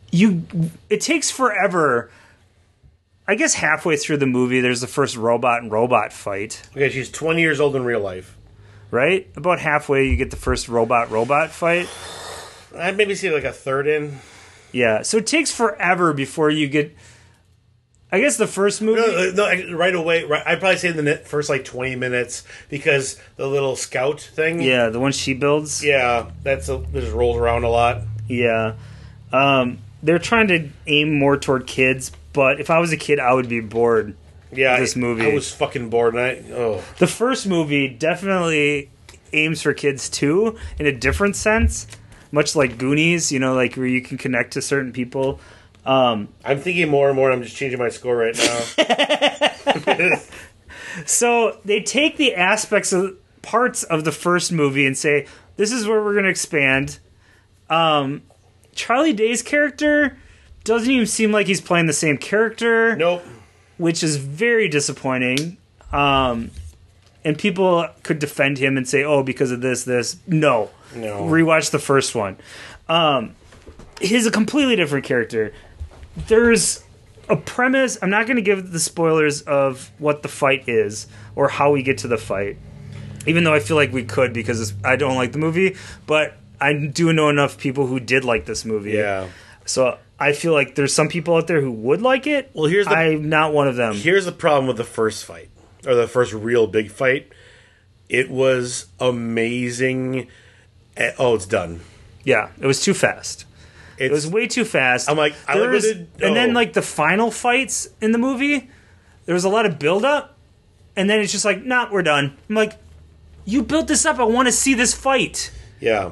it takes forever. I guess halfway through the movie, there's the first robot and robot fight. Okay, she's 20 years old in real life. Right? About halfway, you get the first robot fight. I'd maybe see like a third in. Yeah, so it takes forever before you get... I guess the first movie... No, right away. I'd probably say in the first like 20 minutes because the little scout thing. Yeah, the one she builds. Yeah, that just rolls around a lot. Yeah. They're trying to aim more toward kids, but if I was a kid, I would be bored. Yeah, this movie. I was fucking bored. And The first movie definitely aims for kids too, in a different sense, much like Goonies. Like where you can connect to certain people. I'm thinking more and more. I'm just changing my score right now. So they take the parts of the first movie and say, "This is where we're going to expand." Charlie Day's character doesn't even seem like he's playing the same character. Nope. Which is very disappointing. And people could defend him and say, oh, because of this. No. Rewatch the first one. He's a completely different character. There's a premise. I'm not going to give the spoilers of what the fight is or how we get to the fight. Even though I feel like we could because I don't like the movie. But I do know enough people who did like this movie. Yeah. So I feel like there's some people out there who would like it. Well, I'm not one of them. Here's the problem with the first fight, or the first real big fight. It was amazing. It's done. Yeah, it was too fast. It was way too fast. I'm like, and then like the final fights in the movie, there was a lot of build up, and then it's just like, nah, we're done. I'm like, you built this up. I want to see this fight. Yeah.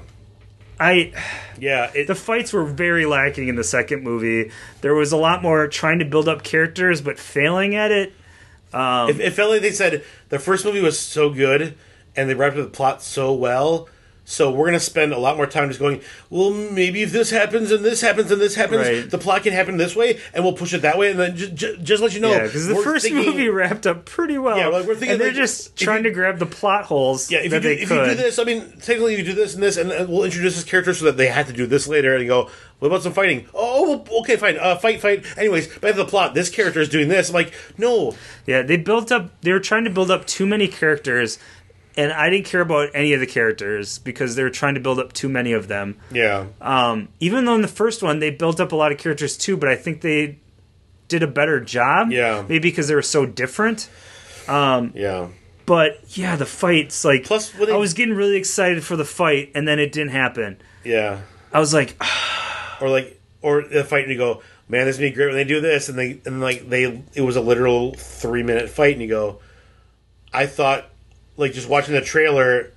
The fights were very lacking in the second movie. There was a lot more trying to build up characters, but failing at it. It felt like they said the first movie was so good, and they wrapped up the plot so well. So we're going to spend a lot more time just going, well, maybe if this happens and this happens and this happens, right. The plot can happen this way, and we'll push it that way, and then just let you know. Yeah, because the first movie wrapped up pretty well. Yeah, we're thinking, and they're just trying to grab the plot holes if that you do this, I mean, technically you do this and this, and we'll introduce this character so that they have to do this later, and you go, what about some fighting? Oh, well, okay, fine, fight. Anyways, back to the plot. This character is doing this. I'm like, no. Yeah, they were trying to build up too many characters. And I didn't care about any of the characters because they were trying to build up too many of them. Yeah. Even though in the first one they built up a lot of characters too, but I think they did a better job. Yeah. Maybe because they were so different. Yeah. But yeah, the fights, like, plus, I was getting really excited for the fight, and then it didn't happen. Yeah. I was like, or the fight, and you go, man, this would be great when they do this, and it was a literal 3-minute fight, and you go, I thought. Like, just watching the trailer,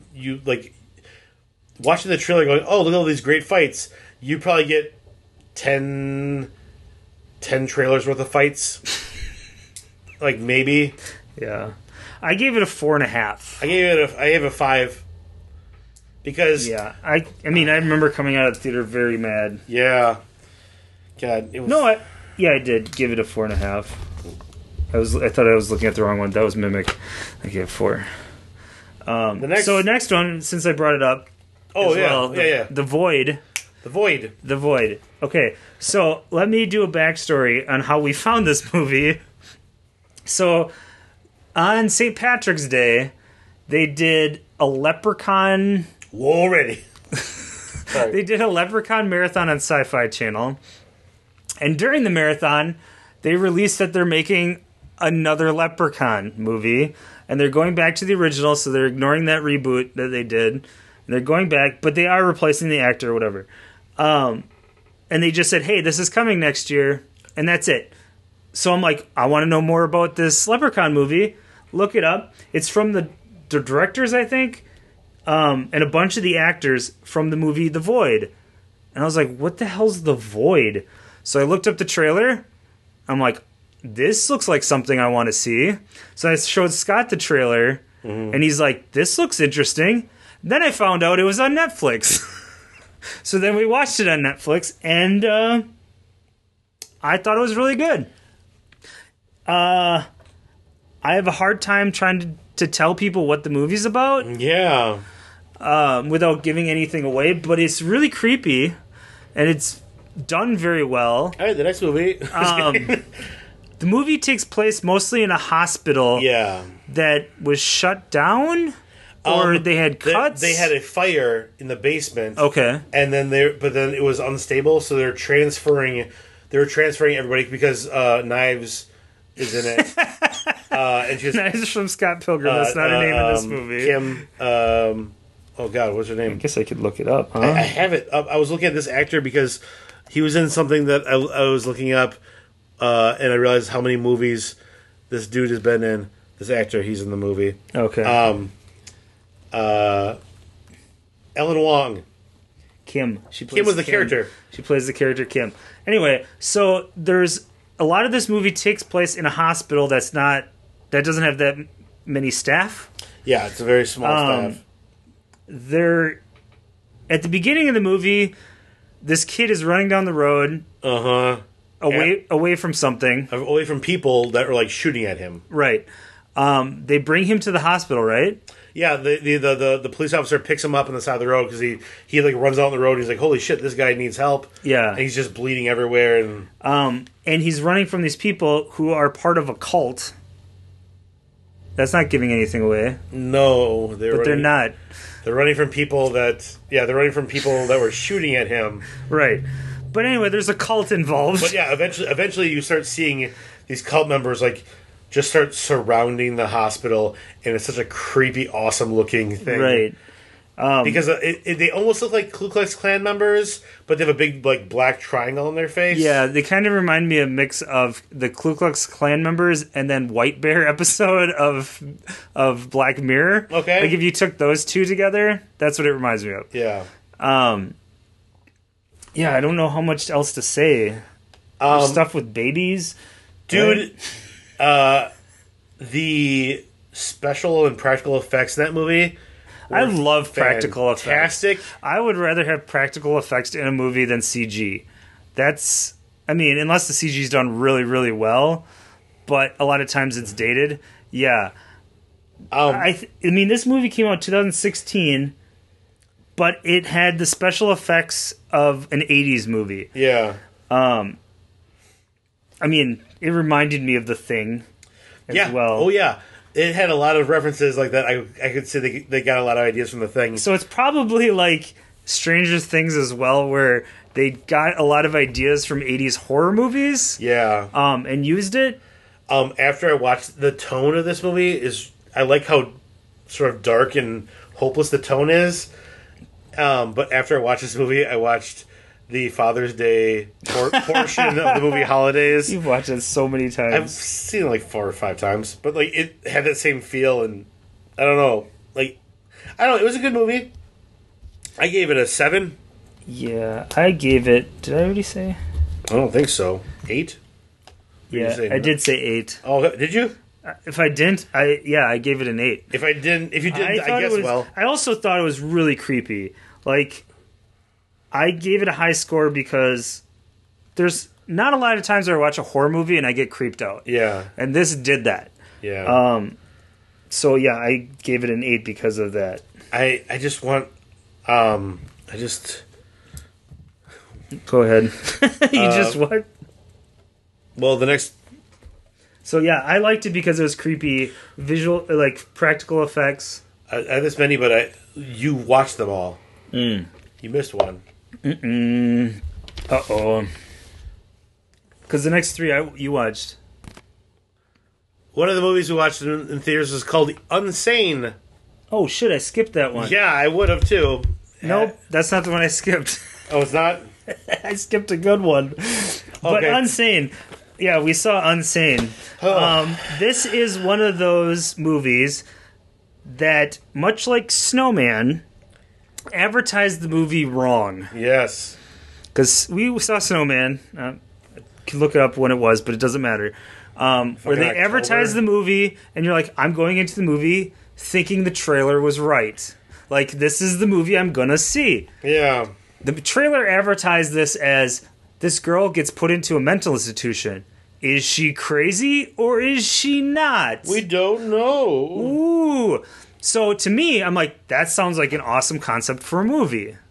watching the trailer going, oh, look at all these great fights. You probably get 10 trailers worth of fights. Like, maybe. Yeah. I gave it a 4.5. I gave it a 5. Because... Yeah. I mean, I remember coming out of the theater very mad. Yeah. God, it was... No, I did give it a 4.5. I thought I was looking at the wrong one. That was Mimic. I gave 4. So the next one, since I brought it up. Oh, yeah. Well, The Void. The Void. The Void. Okay, so let me do a backstory on how we found this movie. So, on St. Patrick's Day, they did a Leprechaun... Already. They did a Leprechaun marathon on Sci-Fi Channel. And during the marathon, they released that they're making another Leprechaun movie, and they're going back to the original, so they're ignoring that reboot that they did, and they're going back, but they are replacing the actor or whatever. And they just said, hey, this is coming next year, and that's it. So I'm like, I want to know more about this Leprechaun movie. Look it up. It's from the directors, I think, and a bunch of the actors from the movie The Void. And I was like, what the hell's The Void? So I looked up the trailer. I'm like, this looks like something I want to see. So I showed Scott the trailer, and he's like, this looks interesting. Then I found out it was on Netflix. So then we watched it on Netflix, and I thought it was really good. I have a hard time trying to tell people what the movie's about. Yeah. Without giving anything away, but it's really creepy, and it's done very well. All right, the next movie. The movie takes place mostly in a hospital Yeah. that was shut down, or they had cuts. They had a fire in the basement. Okay. And then then it was unstable, so they're transferring. They were transferring everybody because Knives is in it, and she's Knives from Scott Pilgrim. That's not her name in this movie. Kim. Oh God, what's her name? I guess I could look it up. Huh? I have it up. I was looking at this actor because he was in something that I was looking up, and I realized how many movies this dude has been in. This actor, he's in the movie. Okay. Ellen Wong. Kim. Kim was the character. She plays the character Kim. Anyway, so there's a lot of this movie takes place in a hospital that doesn't have that many staff. Yeah, it's a very small staff. They're at the beginning of the movie. This kid is running down the road. Away from something. Away from people that were like shooting at him. Right. They bring him to the hospital, right? Yeah, the police officer picks him up on the side of the road because he like runs out on the road. And he's like, "Holy shit, this guy needs help!" Yeah, and he's just bleeding everywhere. And he's running from these people who are part of a cult. That's not giving anything away. No, they're not. They're running from people that were shooting at him. Right, but anyway, there's a cult involved. But yeah, eventually you start seeing these cult members like just start surrounding the hospital, and it's such a creepy, awesome looking thing. Right. Because they almost look like Ku Klux Klan members, but they have a big like black triangle on their face. Yeah, they kind of remind me of a mix of the Ku Klux Klan members and then White Bear episode of Black Mirror. Okay. Like if you took those two together, that's what it reminds me of. Yeah. Yeah, I don't know how much else to say. There's stuff with babies. Dude, the special and practical effects in that movie. I love practical effects. Fantastic. I would rather have practical effects in a movie than CG. Unless the CG is done really, really well, but a lot of times it's dated. Yeah. This movie came out in 2016, but it had the special effects of an 80s movie. Yeah. It reminded me of The Thing as well. Oh, yeah. It had a lot of references like that. I could say they got a lot of ideas from The Thing. So it's probably like Stranger Things as well, where they got a lot of ideas from 80s horror movies. Yeah. And used it. After I watched the tone of this movie I like how sort of dark and hopeless the tone is. But after I watched this movie, I watched the Father's Day portion of the movie Holidays. You've watched it so many times. I've seen it like 4 or 5 times, but like it had that same feel, and I don't know. It was a good movie. I gave it a 7. Yeah, I gave it. Did I already say? I don't think so. 8. Yeah, I did say 8. Oh, did you? If I didn't, I gave it an 8. If you didn't, I guess well. I also thought it was really creepy. Like, I gave it a high score because there's not a lot of times where I watch a horror movie and I get creeped out. Yeah. And this did that. Yeah. So yeah, I gave it an 8 because of that. I just want Go ahead. You just what? Well, the next. So yeah, I liked it because it was creepy, visual, like practical effects. I have this many, but you watched them all. You missed one. Uh-oh. Because the next 3 you watched. One of the movies we watched in theaters was called Unsane. Oh shit! I skipped that one. Yeah, I would have too. Nope, that's not the one I skipped. Oh, it's not? I skipped a good one. But Okay. Unsane. Yeah, we saw Unsane. This is one of those movies that, much like Snowman, advertised the movie wrong. Yes. Because we saw Snowman. I can look it up when it was, but it doesn't matter. Where they advertised the movie, and you're like, I'm going into the movie thinking the trailer was right. Like, this is the movie I'm gonna see. Yeah. The trailer advertised this as, this girl gets put into a mental institution. Is she crazy or is she not? We don't know. Ooh. So to me, I'm like, that sounds like an awesome concept for a movie.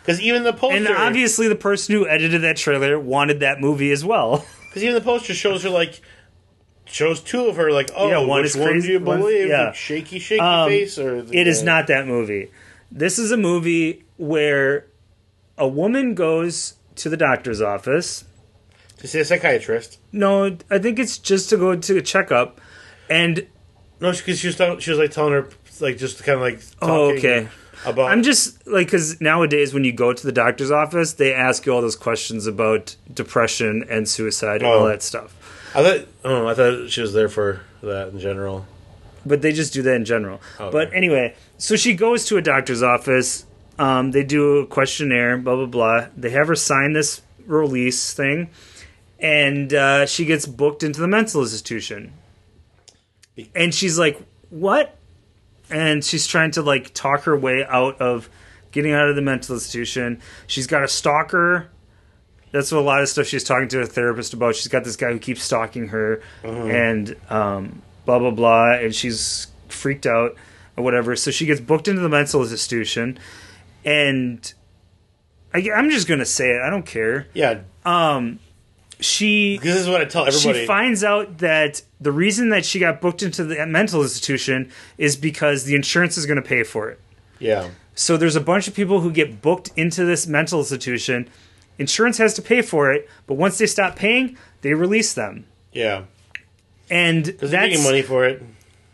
Because even the poster, And obviously, the person who edited that trailer wanted that movie as well. because even the poster shows her like shows two of her like, oh, Yeah, one which is one crazy, do you one's- believe? yeah. Like, shaky face, or It is not that movie. This is a movie where a woman goes to the doctor's office. to see a psychiatrist. No, I think it's just to go to a checkup. And No, because she was like telling her like just kind of like talking oh, okay. about. I'm just like, because nowadays when you go to the doctor's office, they ask you all those questions about depression and suicide and all that stuff. I thought she was there for that in general. But they just do that in general. Okay. But anyway, so she goes to a doctor's office. They do a questionnaire, blah, blah, blah. They have her sign this release thing. And she gets booked into the mental institution. And she's like, what? And she's trying to like talk her way out of getting out of the mental institution. She's got a stalker. That's what a lot of stuff she's talking to a therapist about. She's got this guy who keeps stalking her, and blah blah blah, and she's freaked out or whatever. So she gets booked into the mental institution, and I'm just gonna say it. I don't care. Yeah, She this is what I tell everybody. she finds out that the reason that she got booked into the mental institution is because the insurance is going to pay for it. Yeah, So there's a bunch of people who get booked into this mental institution. Insurance has to pay for it, but once they stop paying, they release them. yeah. And Because they're getting money for it.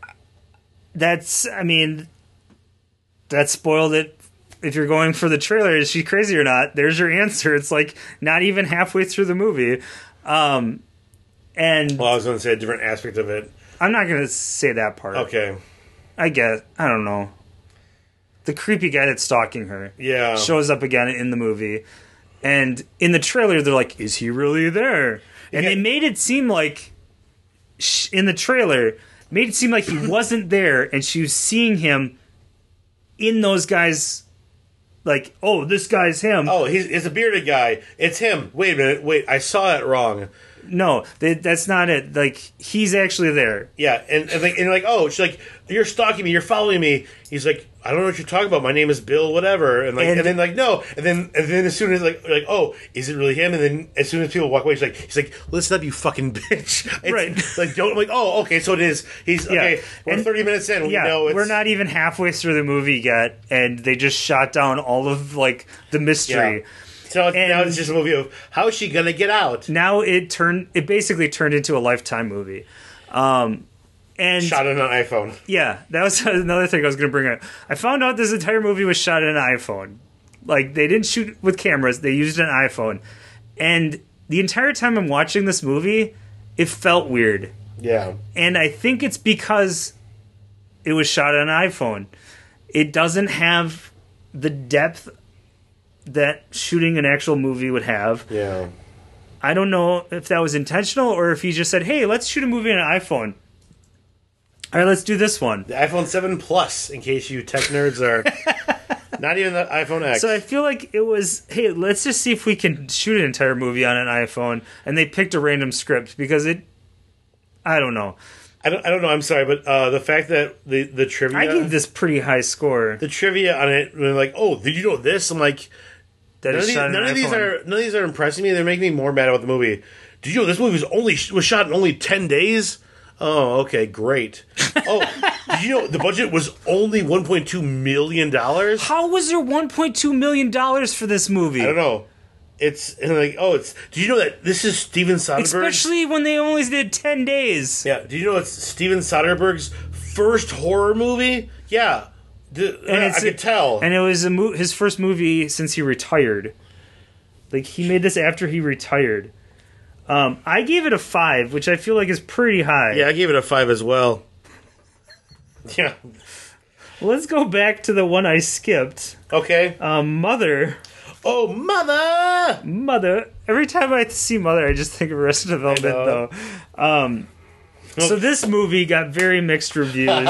I mean, that spoiled it. If you're going for the trailer, is she crazy or not? There's your answer. It's like not even halfway through the movie. And Well, I was going to say a different aspect of it. I'm not going to say that part. Okay. I guess. I don't know. The creepy guy that's stalking her Yeah. shows up again in the movie. And in the trailer, they're like, is he really there? And they made it seem like, in the trailer, made it seem like he wasn't there, and she was seeing him in those guys, like, oh, this guy's him. Oh, he's a bearded guy. It's him. Wait a minute. Wait, I saw that wrong. No, that's not it. Like, he's actually there. Yeah, and like, oh, she's like, you're stalking me, you're following me. He's like, I don't know what you're talking about. My name is Bill, whatever. And like, and then like, no, and then as soon as like, oh, is it really him? And then as soon as people walk away, he's like, listen up, you fucking bitch. It's, Right. Like, don't like, oh, okay, so it is. He's okay. We're 30 minutes in. Yeah, We know it's, we're not even halfway through the movie yet, and they just shot down all of like the mystery. Yeah. So now it's just a movie of how is she gonna get out? Now it basically turned into a Lifetime movie. And Shot on an iPhone. yeah, that was another thing I was going to bring up. I found out this entire movie was shot on an iPhone. Like, they didn't shoot with cameras, they used an iPhone. And the entire time I'm watching this movie, it felt weird. Yeah. And I think it's because it was shot on an iPhone. It doesn't have the depth that shooting an actual movie would have. Yeah. I don't know if that was intentional or if he just said, hey, let's shoot a movie on an iPhone. All right, let's do this one. The iPhone 7 Plus, in case you tech nerds are not even the iPhone X. So I feel like it was, hey, let's just see if we can shoot an entire movie on an iPhone. And they picked a random script because I don't know. I don't know. I'm sorry, but the fact that the trivia, I gave this pretty high score. the trivia on it, when like, oh, did you know this? I'm like, That is shot on none an of these iPhone. are impressing me. They're making me more mad about the movie. Did you know this movie was shot in only 10 days? Oh, okay, great. Oh, did you know the budget was only $1.2 million? How was there $1.2 million for this movie? I don't know. It's and like, oh, it's. Did you know that this is Steven Soderbergh? Especially when they only did 10 days. Yeah. Did you know it's Steven Soderbergh's first horror movie? Yeah. I could tell. And it was his first movie since he retired. Like, he made this after he retired. I gave it a 5, which I feel like is pretty high. Yeah, I gave it a 5 as well. Yeah. Let's go back to the one I skipped. Okay. Mother. Oh, mother! Mother. Every time I see Mother, I just think of Arrested Development, though. So this movie got very mixed reviews.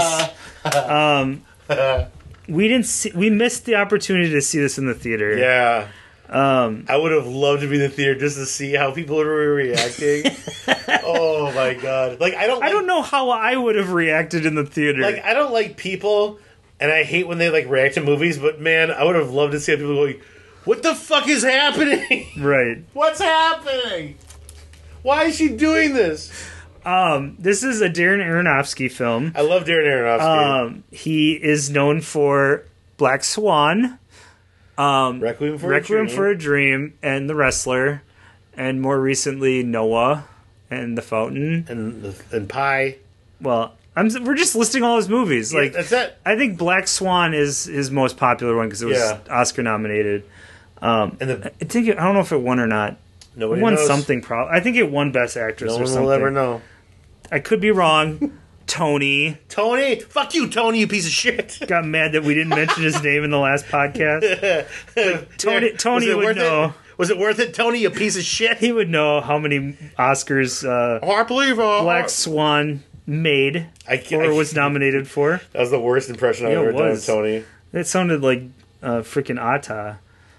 We missed the opportunity to see this in the theater. Yeah. I would have loved to be in the theater just to see how people were reacting. Oh my god! Like I don't know how I would have reacted in the theater. like I don't like people, and I hate when they like react to movies. But man, I would have loved to see how people going, What the fuck is happening? Right. What's happening? Why is she doing this? This is a Darren Aronofsky film. I love Darren Aronofsky. He is known for Black Swan, Requiem for a Dream, and The Wrestler, and more recently Noah and The Fountain and Pie. Well, we're just listing all his movies. Like that's it. I think Black Swan is his most popular one because it was Oscar nominated. I don't know if it won or not. Nobody it won knows. something. I think it won Best Actress No or one something. will ever know. I could be wrong. Tony. Fuck you, Tony, you piece of shit. Got mad that we didn't mention his name in the last podcast. Tony would know. Was it worth it, Tony, you piece of shit? He would know how many Oscars I believe Black Swan made or was nominated for. That was the worst impression I've ever done of Tony. It sounded like freaking Ata.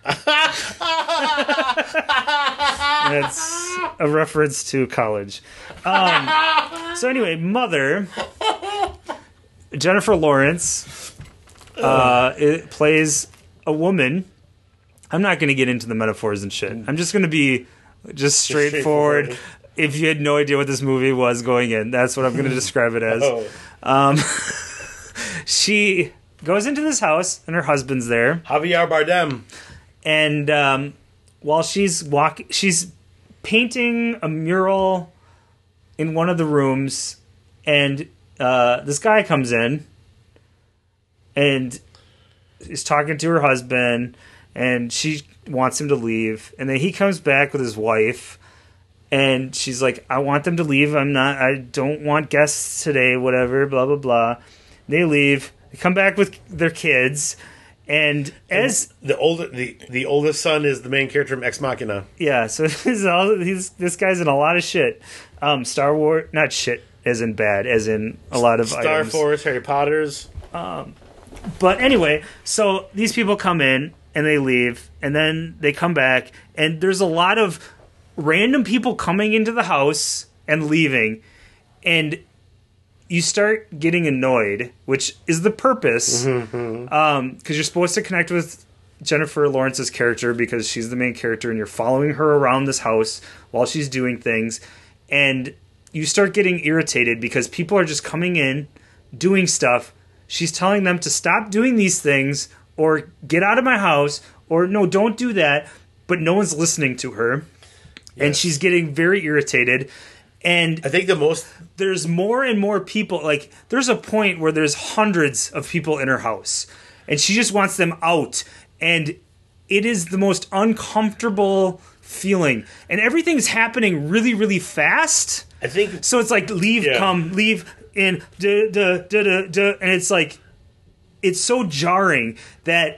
That's a reference to college. So anyway, Mother, Jennifer Lawrence, it plays a woman. I'm not going to get into the metaphors and shit. I'm just going to be just straightforward. If you had no idea what this movie was going in, that's what I'm going to describe it as. She goes into this house and her husband's there. Javier Bardem. And while she's painting a mural in one of the rooms, and this guy comes in and is talking to her husband, and she wants him to leave, and then he comes back with his wife, and she's like, I want them to leave. I don't want guests today, whatever, blah, blah, blah. They leave. They come back with their kids. And as the oldest son is the main character from Ex Machina. Yeah, so this guy's in a lot of shit. Star Wars, not shit as in bad, as in a lot of Star items. Force, Harry Potter's. But anyway, so these people come in and they leave, and then they come back, and there's a lot of random people coming into the house and leaving, and you start getting annoyed, which is the purpose, because you're supposed to connect with Jennifer Lawrence's character because she's the main character, and you're following her around this house while she's doing things, and you start getting irritated because people are just coming in, doing stuff. She's telling them to stop doing these things or get out of my house or no, don't do that, but no one's listening to her, and she's getting very irritated. And I think there's more and more people. Like, there's a point where there's hundreds of people in her house, and she just wants them out. And it is the most uncomfortable feeling. And everything's happening really, really fast. I think so. It's like leave, come, leave, in, and it's like it's so jarring that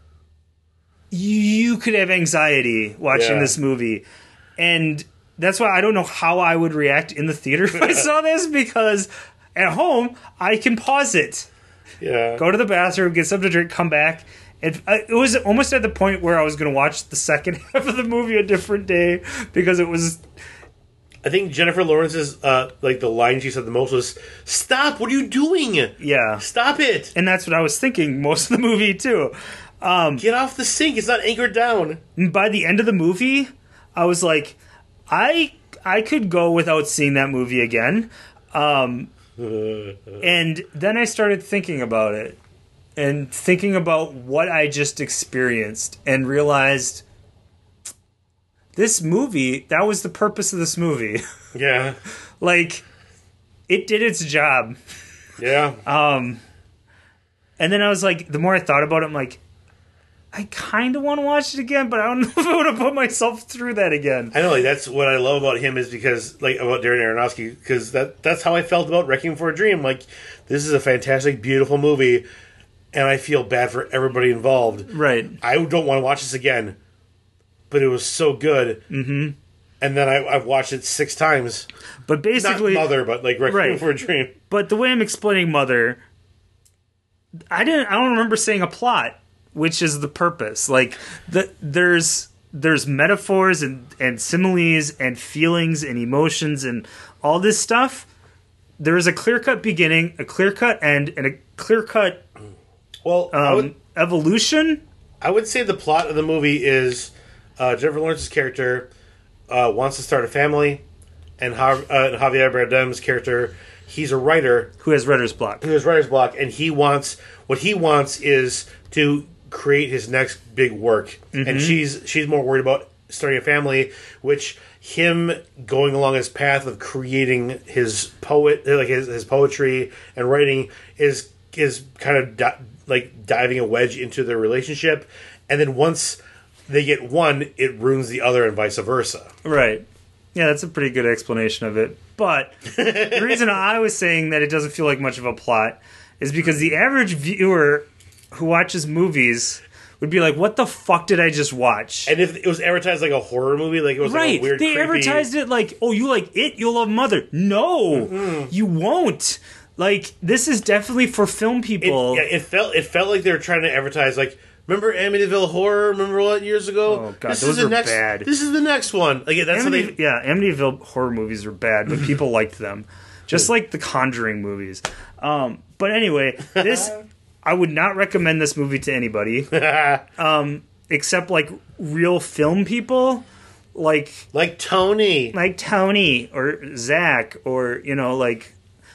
you could have anxiety watching this movie, and that's why I don't know how I would react in the theater if I saw this, because at home I can pause it, go to the bathroom, get something to drink, come back. It was almost at the point where I was going to watch the second half of the movie a different day because it was. I think Jennifer Lawrence's like the line she said the most was, "Stop! What are you doing? Yeah, stop it!" And that's what I was thinking most of the movie too. Get off the sink! It's not anchored down. By the end of the movie, I was like, I could go without seeing that movie again. And then I started thinking about it and thinking about what I just experienced and realized this movie, that was the purpose of this movie. Yeah. Like, it did its job. Yeah. And then I was like, the more I thought about it, I'm like, I kind of want to watch it again, but I don't know if I want to put myself through that again. I know, like, that's what I love about him is because, like, about Darren Aronofsky, because that's how I felt about Requiem for a Dream. Like, this is a fantastic, beautiful movie, and I feel bad for everybody involved. Right. I don't want to watch this again, but it was so good. Mm-hmm. And then I've watched it 6 times. But basically, not Mother, but like Requiem for a Dream. But the way I'm explaining Mother, I don't remember saying a plot, which is the purpose. Like, there's metaphors and similes and feelings and emotions and all this stuff. There is a clear-cut beginning, a clear-cut end, and a clear-cut evolution I would say the plot of the movie is Jennifer Lawrence's character wants to start a family, and Javier Bardem's character, he's a writer Who has writer's block. and what he wants is to create his next big work, and she's more worried about starting a family, which him going along his path of creating his his poetry and writing is kind of diving a wedge into their relationship, and then once they get one, it ruins the other, and vice versa. Right. Yeah, that's a pretty good explanation of it. But the reason I was saying that it doesn't feel like much of a plot is because the average viewer who watches movies would be like, what the fuck did I just watch? And if it was advertised like a horror movie, like it was like a weird, they creepy... advertised it like, oh, you like It, you'll love Mother. No, you won't. Like, this is definitely for film people. It felt like they were trying to advertise, like, remember Amityville Horror? Remember what, years ago? Oh, God, those are bad. This is the next one. Like, that's Amityville horror movies are bad, but people liked them. Just like the Conjuring movies. But anyway, I would not recommend this movie to anybody. Except, like, real film people. Like Tony. Like Tony or Zach or, like...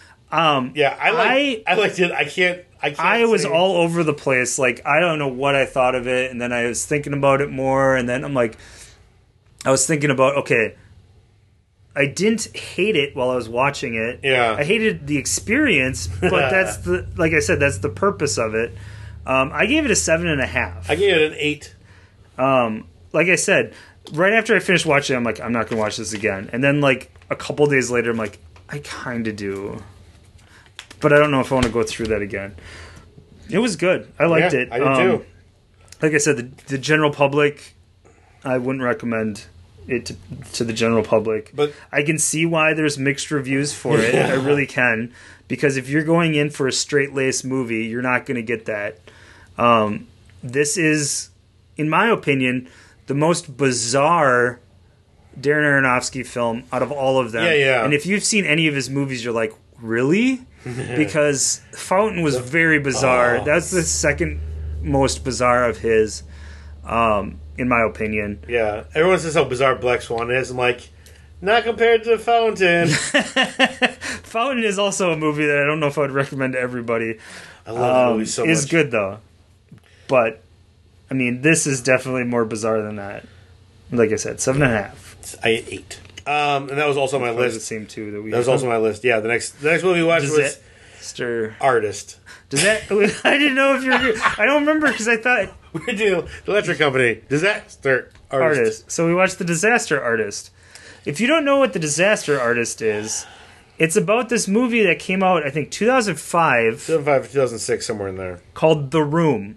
I liked it. I was all over the place. Like, I don't know what I thought of it, and then I was thinking about it more, and then I was thinking about, okay, I didn't hate it while I was watching it. Yeah. I hated the experience, but that's like I said, that's the purpose of it. I gave it a 7.5. I gave it an 8. Like I said, right after I finished watching it, I'm like, I'm not going to watch this again. And then, like, a couple days later, I'm like, I kind of do. But I don't know if I want to go through that again. It was good. I liked it. I did too. Like I said, the general public, I wouldn't recommend it to the general public. But I can see why there's mixed reviews for it. I really can. Because if you're going in for a straight-laced movie, you're not going to get that. This is, in my opinion, the most bizarre Darren Aronofsky film out of all of them. Yeah. And if you've seen any of his movies, you're like, really? Because Fountain was very bizarre. That's the second most bizarre of his, in my opinion. Yeah. Everyone says how bizarre Black Swan is. I'm like, not compared to Fountain. Fountain is also a movie that I don't know if I would recommend to everybody. I love the movie so much. It's good, though. But, I mean, this is definitely more bizarre than that. Like I said, 7.5. I 8. And that was also on my list. The same two that we. That was also on my list. Yeah, the next movie we watched was Artist. Does that? I didn't know if you're. I don't remember because I thought we do the Electric Company. Disaster Artist. So we watched The Disaster Artist. If you don't know what The Disaster Artist is, it's about this movie that came out, I think, 2005. 2006, somewhere in there. Called The Room.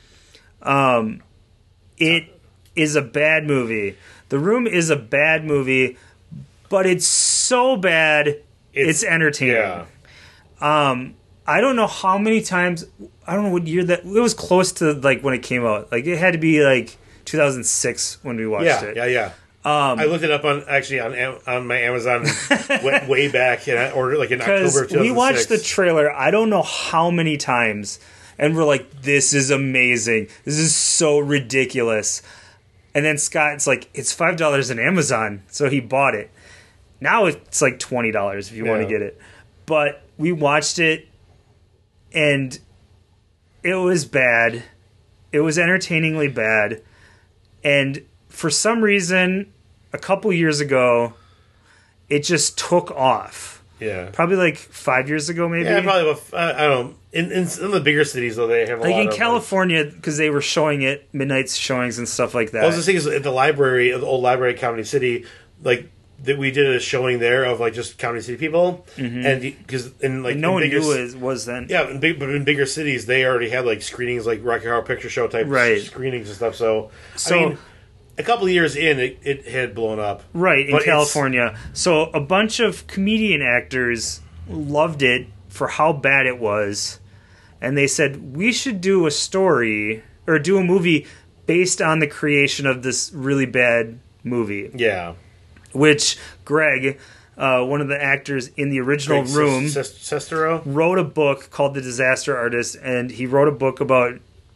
It is a bad movie. The Room is a bad movie. But it's so bad, it's entertaining. Yeah. I don't know how many times, I don't know what year that, it was close to, like, when it came out. Like, it had to be, like, 2006 when we watched it. Yeah. I looked it up on my Amazon and went way back, and I ordered, like, in October of 2006. We watched the trailer, I don't know how many times, and we're like, this is amazing. This is so ridiculous. And then Scott's like, it's $5 on Amazon, so he bought it. Now it's like $20 if you want to get it. But we watched it, and it was bad. It was entertainingly bad. And for some reason, a couple years ago, it just took off. Yeah. Probably like 5 years ago, maybe. Yeah, probably about, I don't know. In the bigger cities, though, they have a lot of... Like in California, because they were showing it, midnight showings and stuff like that. Well, the thing is, at the library, the old library at Comedy City, like... that we did a showing there of like just Comedy City people, and because no one knew it was then. Yeah, but in bigger cities they already had like screenings, like Rocky Horror Picture Show type screenings and stuff. So I mean, a couple of years in, it had blown up. Right in California, so a bunch of comedian actors loved it for how bad it was, and they said we should do a story or do a movie based on the creation of this really bad movie. Yeah. Which Greg, one of the actors in the original Room, Sestero, wrote a book called The Disaster Artist, and he wrote a book about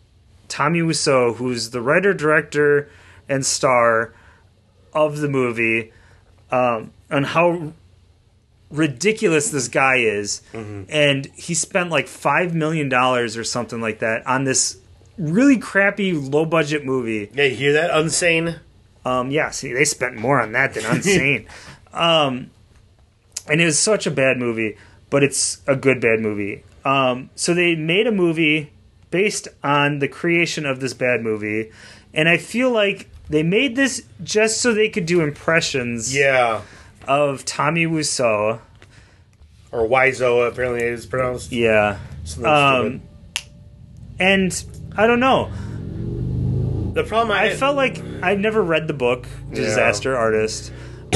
Tommy Wiseau, who's the writer, director, and star of the movie, on how ridiculous this guy is. And he spent like $5 million or something like that on this really crappy, low-budget movie. Yeah, you hear that? Unsane? Yeah, see, they spent more on that than Unsane. And it was such a bad movie, but it's a good bad movie. So they made a movie based on the creation of this bad movie, and I feel like they made this just so they could do impressions of Tommy Wiseau. Or Wiseau, apparently it is pronounced. Yeah. Something and I don't know. The problem I felt like I'd never read the book, Disaster Artist.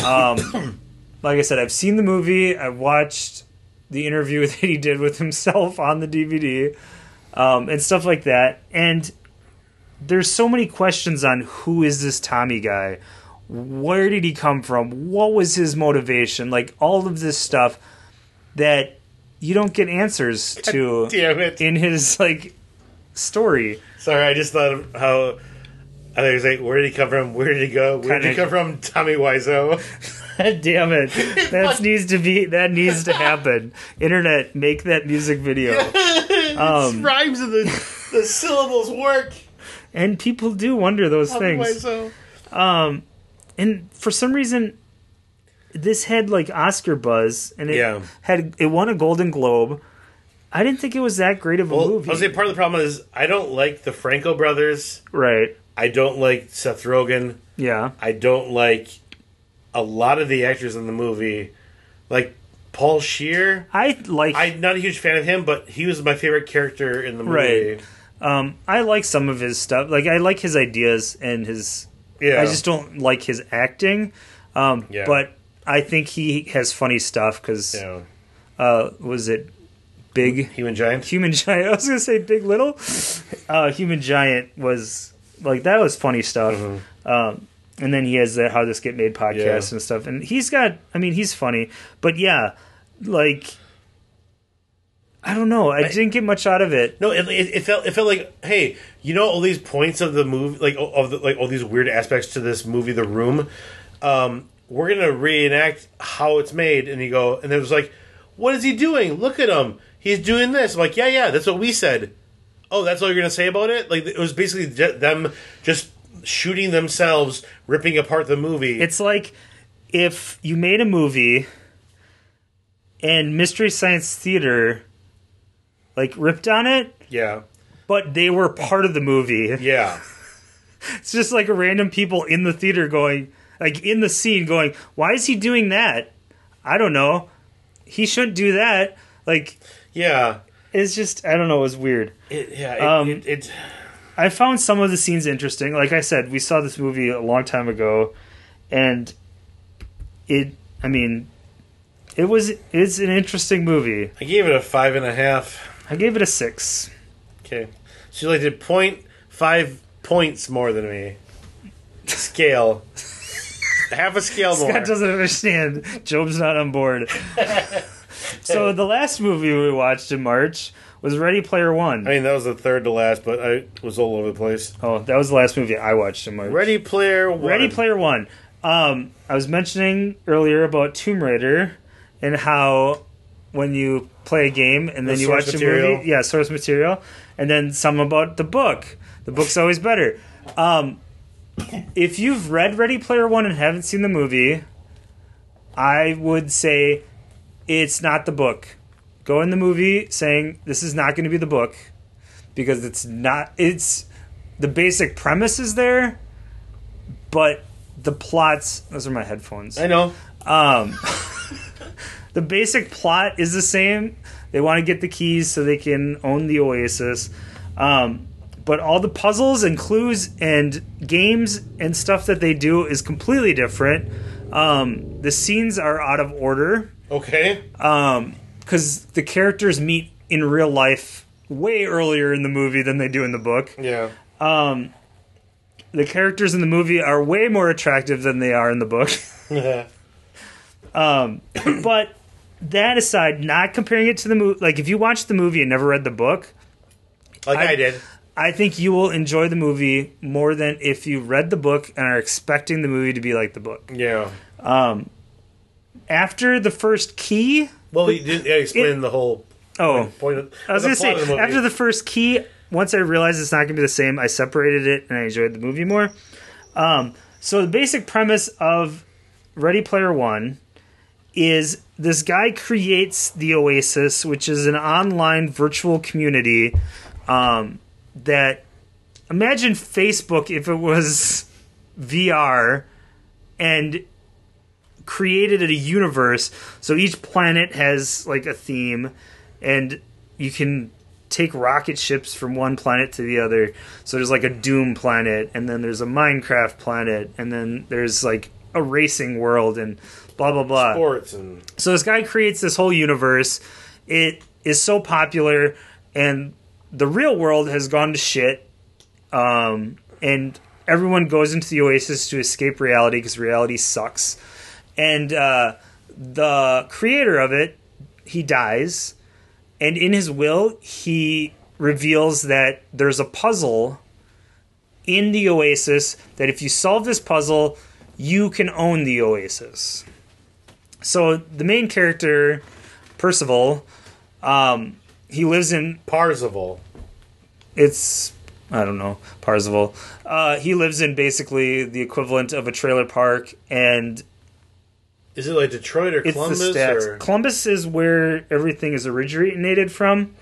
Like I said, I've seen the movie. I've watched the interview that he did with himself on the DVD, and stuff like that. And there's so many questions on who is this Tommy guy? Where did he come from? What was his motivation? Like, all of this stuff that you don't get answers to in his, like, story. Sorry, I just thought of how... I think it was like, where did he come from? Where did he go? Where did he come from? Tommy Wiseau. Damn it. That needs to happen. Internet, make that music video. It rhymes and the syllables work. And people do wonder those Tommy things. Wiseau. And for some reason, this had like Oscar buzz, and it won a Golden Globe. I didn't think it was that great of a movie. I was saying part of the problem is I don't like the Franco brothers. Right. I don't like Seth Rogen. Yeah. I don't like a lot of the actors in the movie. Like Paul Scheer. I'm not a huge fan of him, but he was my favorite character in the movie. Right. I like some of his stuff. Like, I like his ideas and his... I just don't like his acting. But I think he has funny stuff because... was it Big... Human Giant? Human Giant. I was going to say Big Little. Human Giant was... Like, that was funny stuff. And then he has the How This Get Made podcast and stuff. And he's got... I mean, he's funny. But yeah, like... I don't know. I didn't get much out of it. No, it felt like, hey, you know all these points of the movie, like all these weird aspects to this movie, The Room. We're gonna reenact how it's made, and it was like, what is he doing? Look at him. He's doing this. I'm like, yeah, that's what we said. Oh, that's all you're gonna say about it? Like, it was basically them just shooting themselves, ripping apart the movie. It's like if you made a movie and Mystery Science Theater like ripped on it. Yeah. But they were part of the movie. Yeah. It's just like random people in the theater going, like in the scene going, why is he doing that? I don't know. He shouldn't do that. Like, yeah. It's just, I don't know, it was weird. I found some of the scenes interesting. Like I said, we saw this movie a long time ago, and it's an interesting movie. I gave it a 5.5. I gave it a 6. Okay. So you did 0.5 points more than me. Scale. Half a scale more. Scott doesn't understand. Job's not on board. So the last movie we watched in March was Ready Player One. I mean, that was the third to last, but I was all over the place. Oh, that was the last movie I watched in March. Ready Player One. Ready Player One. I was mentioning earlier about Tomb Raider and how when you play a game and then you watch a movie, source material, and then some about the book. The book's always better. If you've read Ready Player One and haven't seen the movie, I would say it's not the book. Go in the movie saying this is not going to be the book because it's not. It's the basic premise is there, but the plots. Those are my headphones. I know. The basic plot is the same. They want to get the keys so they can own the Oasis. But all the puzzles and clues and games and stuff that they do is completely different. The scenes are out of order. Okay. Because the characters meet in real life way earlier in the movie than they do in the book. Yeah. The characters in the movie are way more attractive than they are in the book. But that aside, not comparing it to the movie, like if you watched the movie and never read the book, I did, I think you will enjoy the movie more than if you read the book and are expecting the movie to be like the book. Yeah. After the first key... Well, you didn't explain the whole point of I was going to say, after the first key, once I realized it's not going to be the same, I separated it and I enjoyed the movie more. So the basic premise of Ready Player One is this guy creates the Oasis, which is an online virtual community that... Imagine Facebook if it was VR and created a universe. So each planet has like a theme, and you can take rocket ships from one planet to the other. So there's like a Doom planet, and then there's a Minecraft planet, and then there's like a racing world, and blah blah blah. Sports and so this guy creates this whole universe. It is so popular, and the real world has gone to shit. And everyone goes into the Oasis to escape reality because reality sucks. And the creator of it, he dies. And in his will, he reveals that there's a puzzle in the Oasis that if you solve this puzzle, you can own the Oasis. So the main character, Percival, he lives in... Parzival. It's... I don't know, Parzival. He lives in basically the equivalent of a trailer park, and... Is it like Detroit or Columbus? It's the stacks. Or? Columbus is where everything is originated from.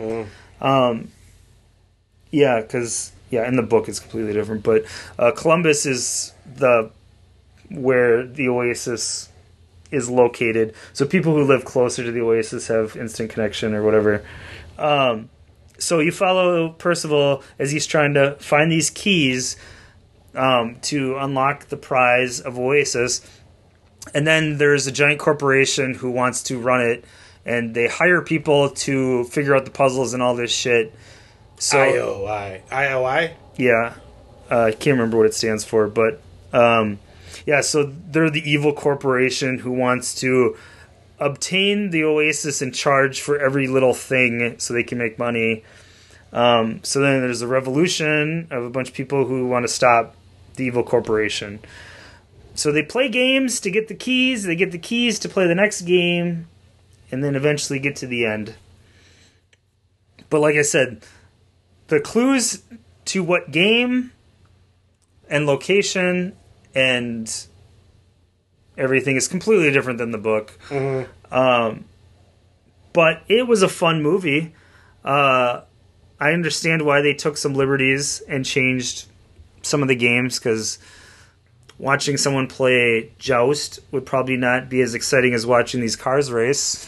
Yeah, because... Yeah, in the book it's completely different, but Columbus is where the Oasis is located. So people who live closer to the Oasis have instant connection or whatever. So you follow Percival as he's trying to find these keys to unlock the prize of Oasis. And then there's a giant corporation who wants to run it, and they hire people to figure out the puzzles and all this shit. So IOI? Yeah. I can't remember what it stands for, but yeah, so they're the evil corporation who wants to obtain the Oasis and charge for every little thing so they can make money. So then there's a revolution of a bunch of people who want to stop the evil corporation. So they play games to get the keys. They get the keys to play the next game, and then eventually get to the end. But like I said, the clues to what game and location and everything is completely different than the book. Mm-hmm. But it was a fun movie. I understand why they took some liberties and changed some of the games, because watching someone play Joust would probably not be as exciting as watching these cars race.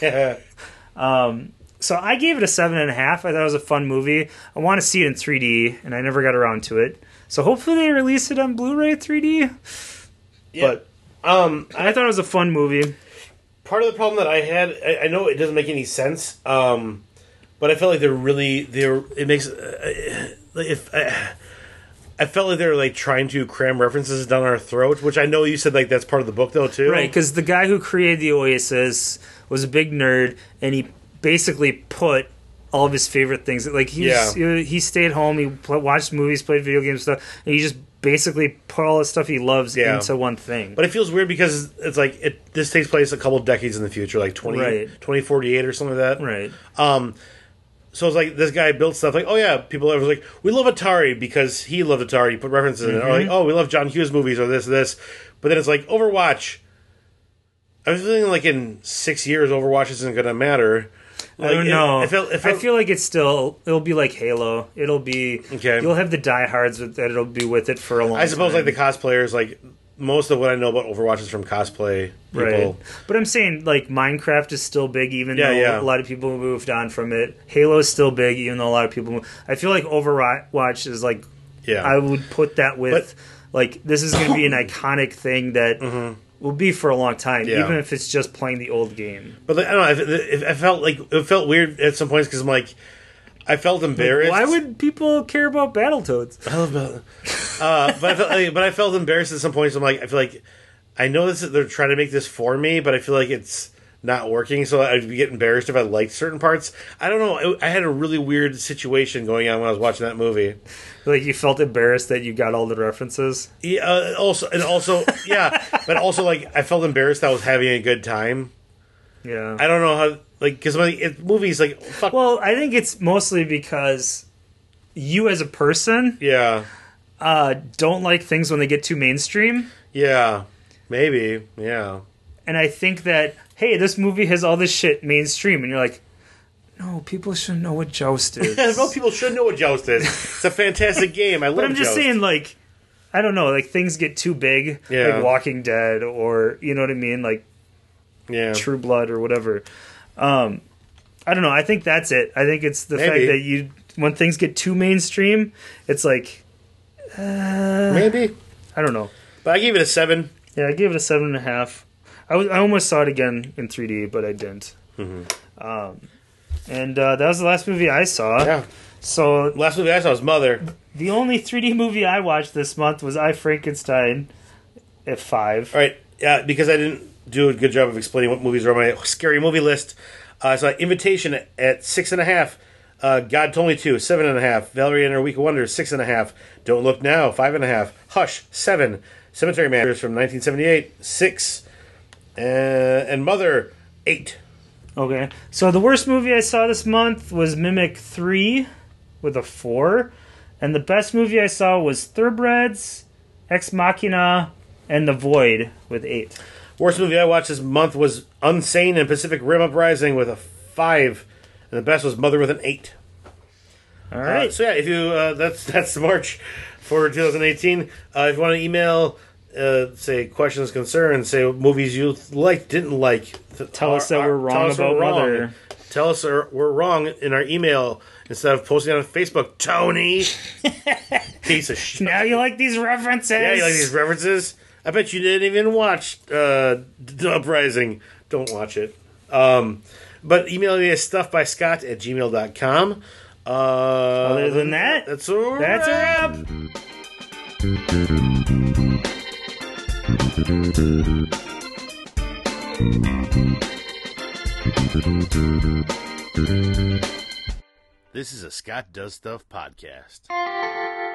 So I gave it a 7.5. I thought it was a fun movie. I want to see it in 3D, and I never got around to it. So hopefully they release it on Blu-ray 3D. Yeah. But I thought it was a fun movie. Part of the problem that I had, I know it doesn't make any sense, but I felt like it makes, I felt like they were like trying to cram references down our throat, which I know you said like that's part of the book though too. Right, because the guy who created the Oasis was a big nerd, and he basically put all of his favorite things. Like he stayed home, he watched movies, played video games stuff, and he just basically put all the stuff he loves into one thing. But it feels weird because it's like this takes place a couple decades in the future, like 2048 or something like that. Right. So it's like this guy built stuff like, oh yeah, people are like, we love Atari because he loved Atari. He put references in it. Or like, oh, we love John Hughes movies or this. But then it's like Overwatch. I was feeling like in 6 years, Overwatch isn't going to matter. Like, I don't know. I feel like it'll be like Halo. It'll be You'll have the diehards that it'll be with it for a long time. I suppose like the cosplayers, like most of what I know about Overwatch is from cosplay people. Right. But I'm saying like Minecraft is still big, even though a lot of people moved on from it. Halo is still big, even though a lot of people moved. I feel like Overwatch is like I would put that with like this is going to be an iconic thing that. Will be for a long time, even if it's just playing the old game. But like, I don't know. I felt like it felt weird at some points because I'm like, I felt embarrassed. Like, why would people care about Battletoads? I love but I felt embarrassed at some points. I'm like, I feel like I know they're trying to make this for me, but I feel like it's not working, so I'd get embarrassed if I liked certain parts. I don't know. I had a really weird situation going on when I was watching that movie. Like you felt embarrassed that you got all the references. Yeah. Yeah. But also, like, I felt embarrassed that I was having a good time. Yeah. I don't know how, like, because movies, like, fuck. Well, I think it's mostly because you as a person, Yeah. don't like things when they get too mainstream. Yeah. Maybe. Yeah. And I think that, hey, this movie has all this shit mainstream, and you're like, no, people should know what Joust is. No, people should know what Joust is. It's a fantastic game. I love Joust. But I'm just saying, like, I don't know, like, things get too big, Yeah. like Walking Dead, or, you know what I mean, like, Yeah. True Blood, or whatever. I don't know, I think that's it. I think it's the fact that when things get too mainstream, it's like, Maybe. I don't know. But I gave it a 7. Yeah, I gave it a 7.5. I almost saw it again in 3D, but I didn't. Mm-hmm. And that was the last movie I saw. Yeah. So Last movie I saw was Mother. the only 3D movie I watched this month was I, Frankenstein at 5. All right. Yeah, because I didn't do a good job of explaining what movies are on my scary movie list. So Invitation at 6.5. God Told Me To, 7.5. Valerie and Her Week of Wonder, 6.5. Don't Look Now, 5.5. Hush, 7. Cemetery Man from 1978, 6. And Mother, 8. Okay. So the worst movie I saw this month was Mimic 3 with a 4. And the best movie I saw was Thoroughbreds, Ex Machina, and The Void with 8. Worst movie I watched this month was Unsane and Pacific Rim Uprising with a 5. And the best was Mother with an 8. All right. So yeah, if you that's March for 2018. If you want to email, say questions, concerns, say movies you liked, didn't like, Tell us that we're wrong about Mother. Tell us we're wrong in our email instead of posting it on Facebook. Tony, piece of shit. Now you like these references. Yeah, you like these references. I bet you didn't even watch Uprising. Don't watch it. But email me at stuffbyscott@gmail.com. Other than that, that's a That's a wrap. This is a Scott Does Stuff podcast.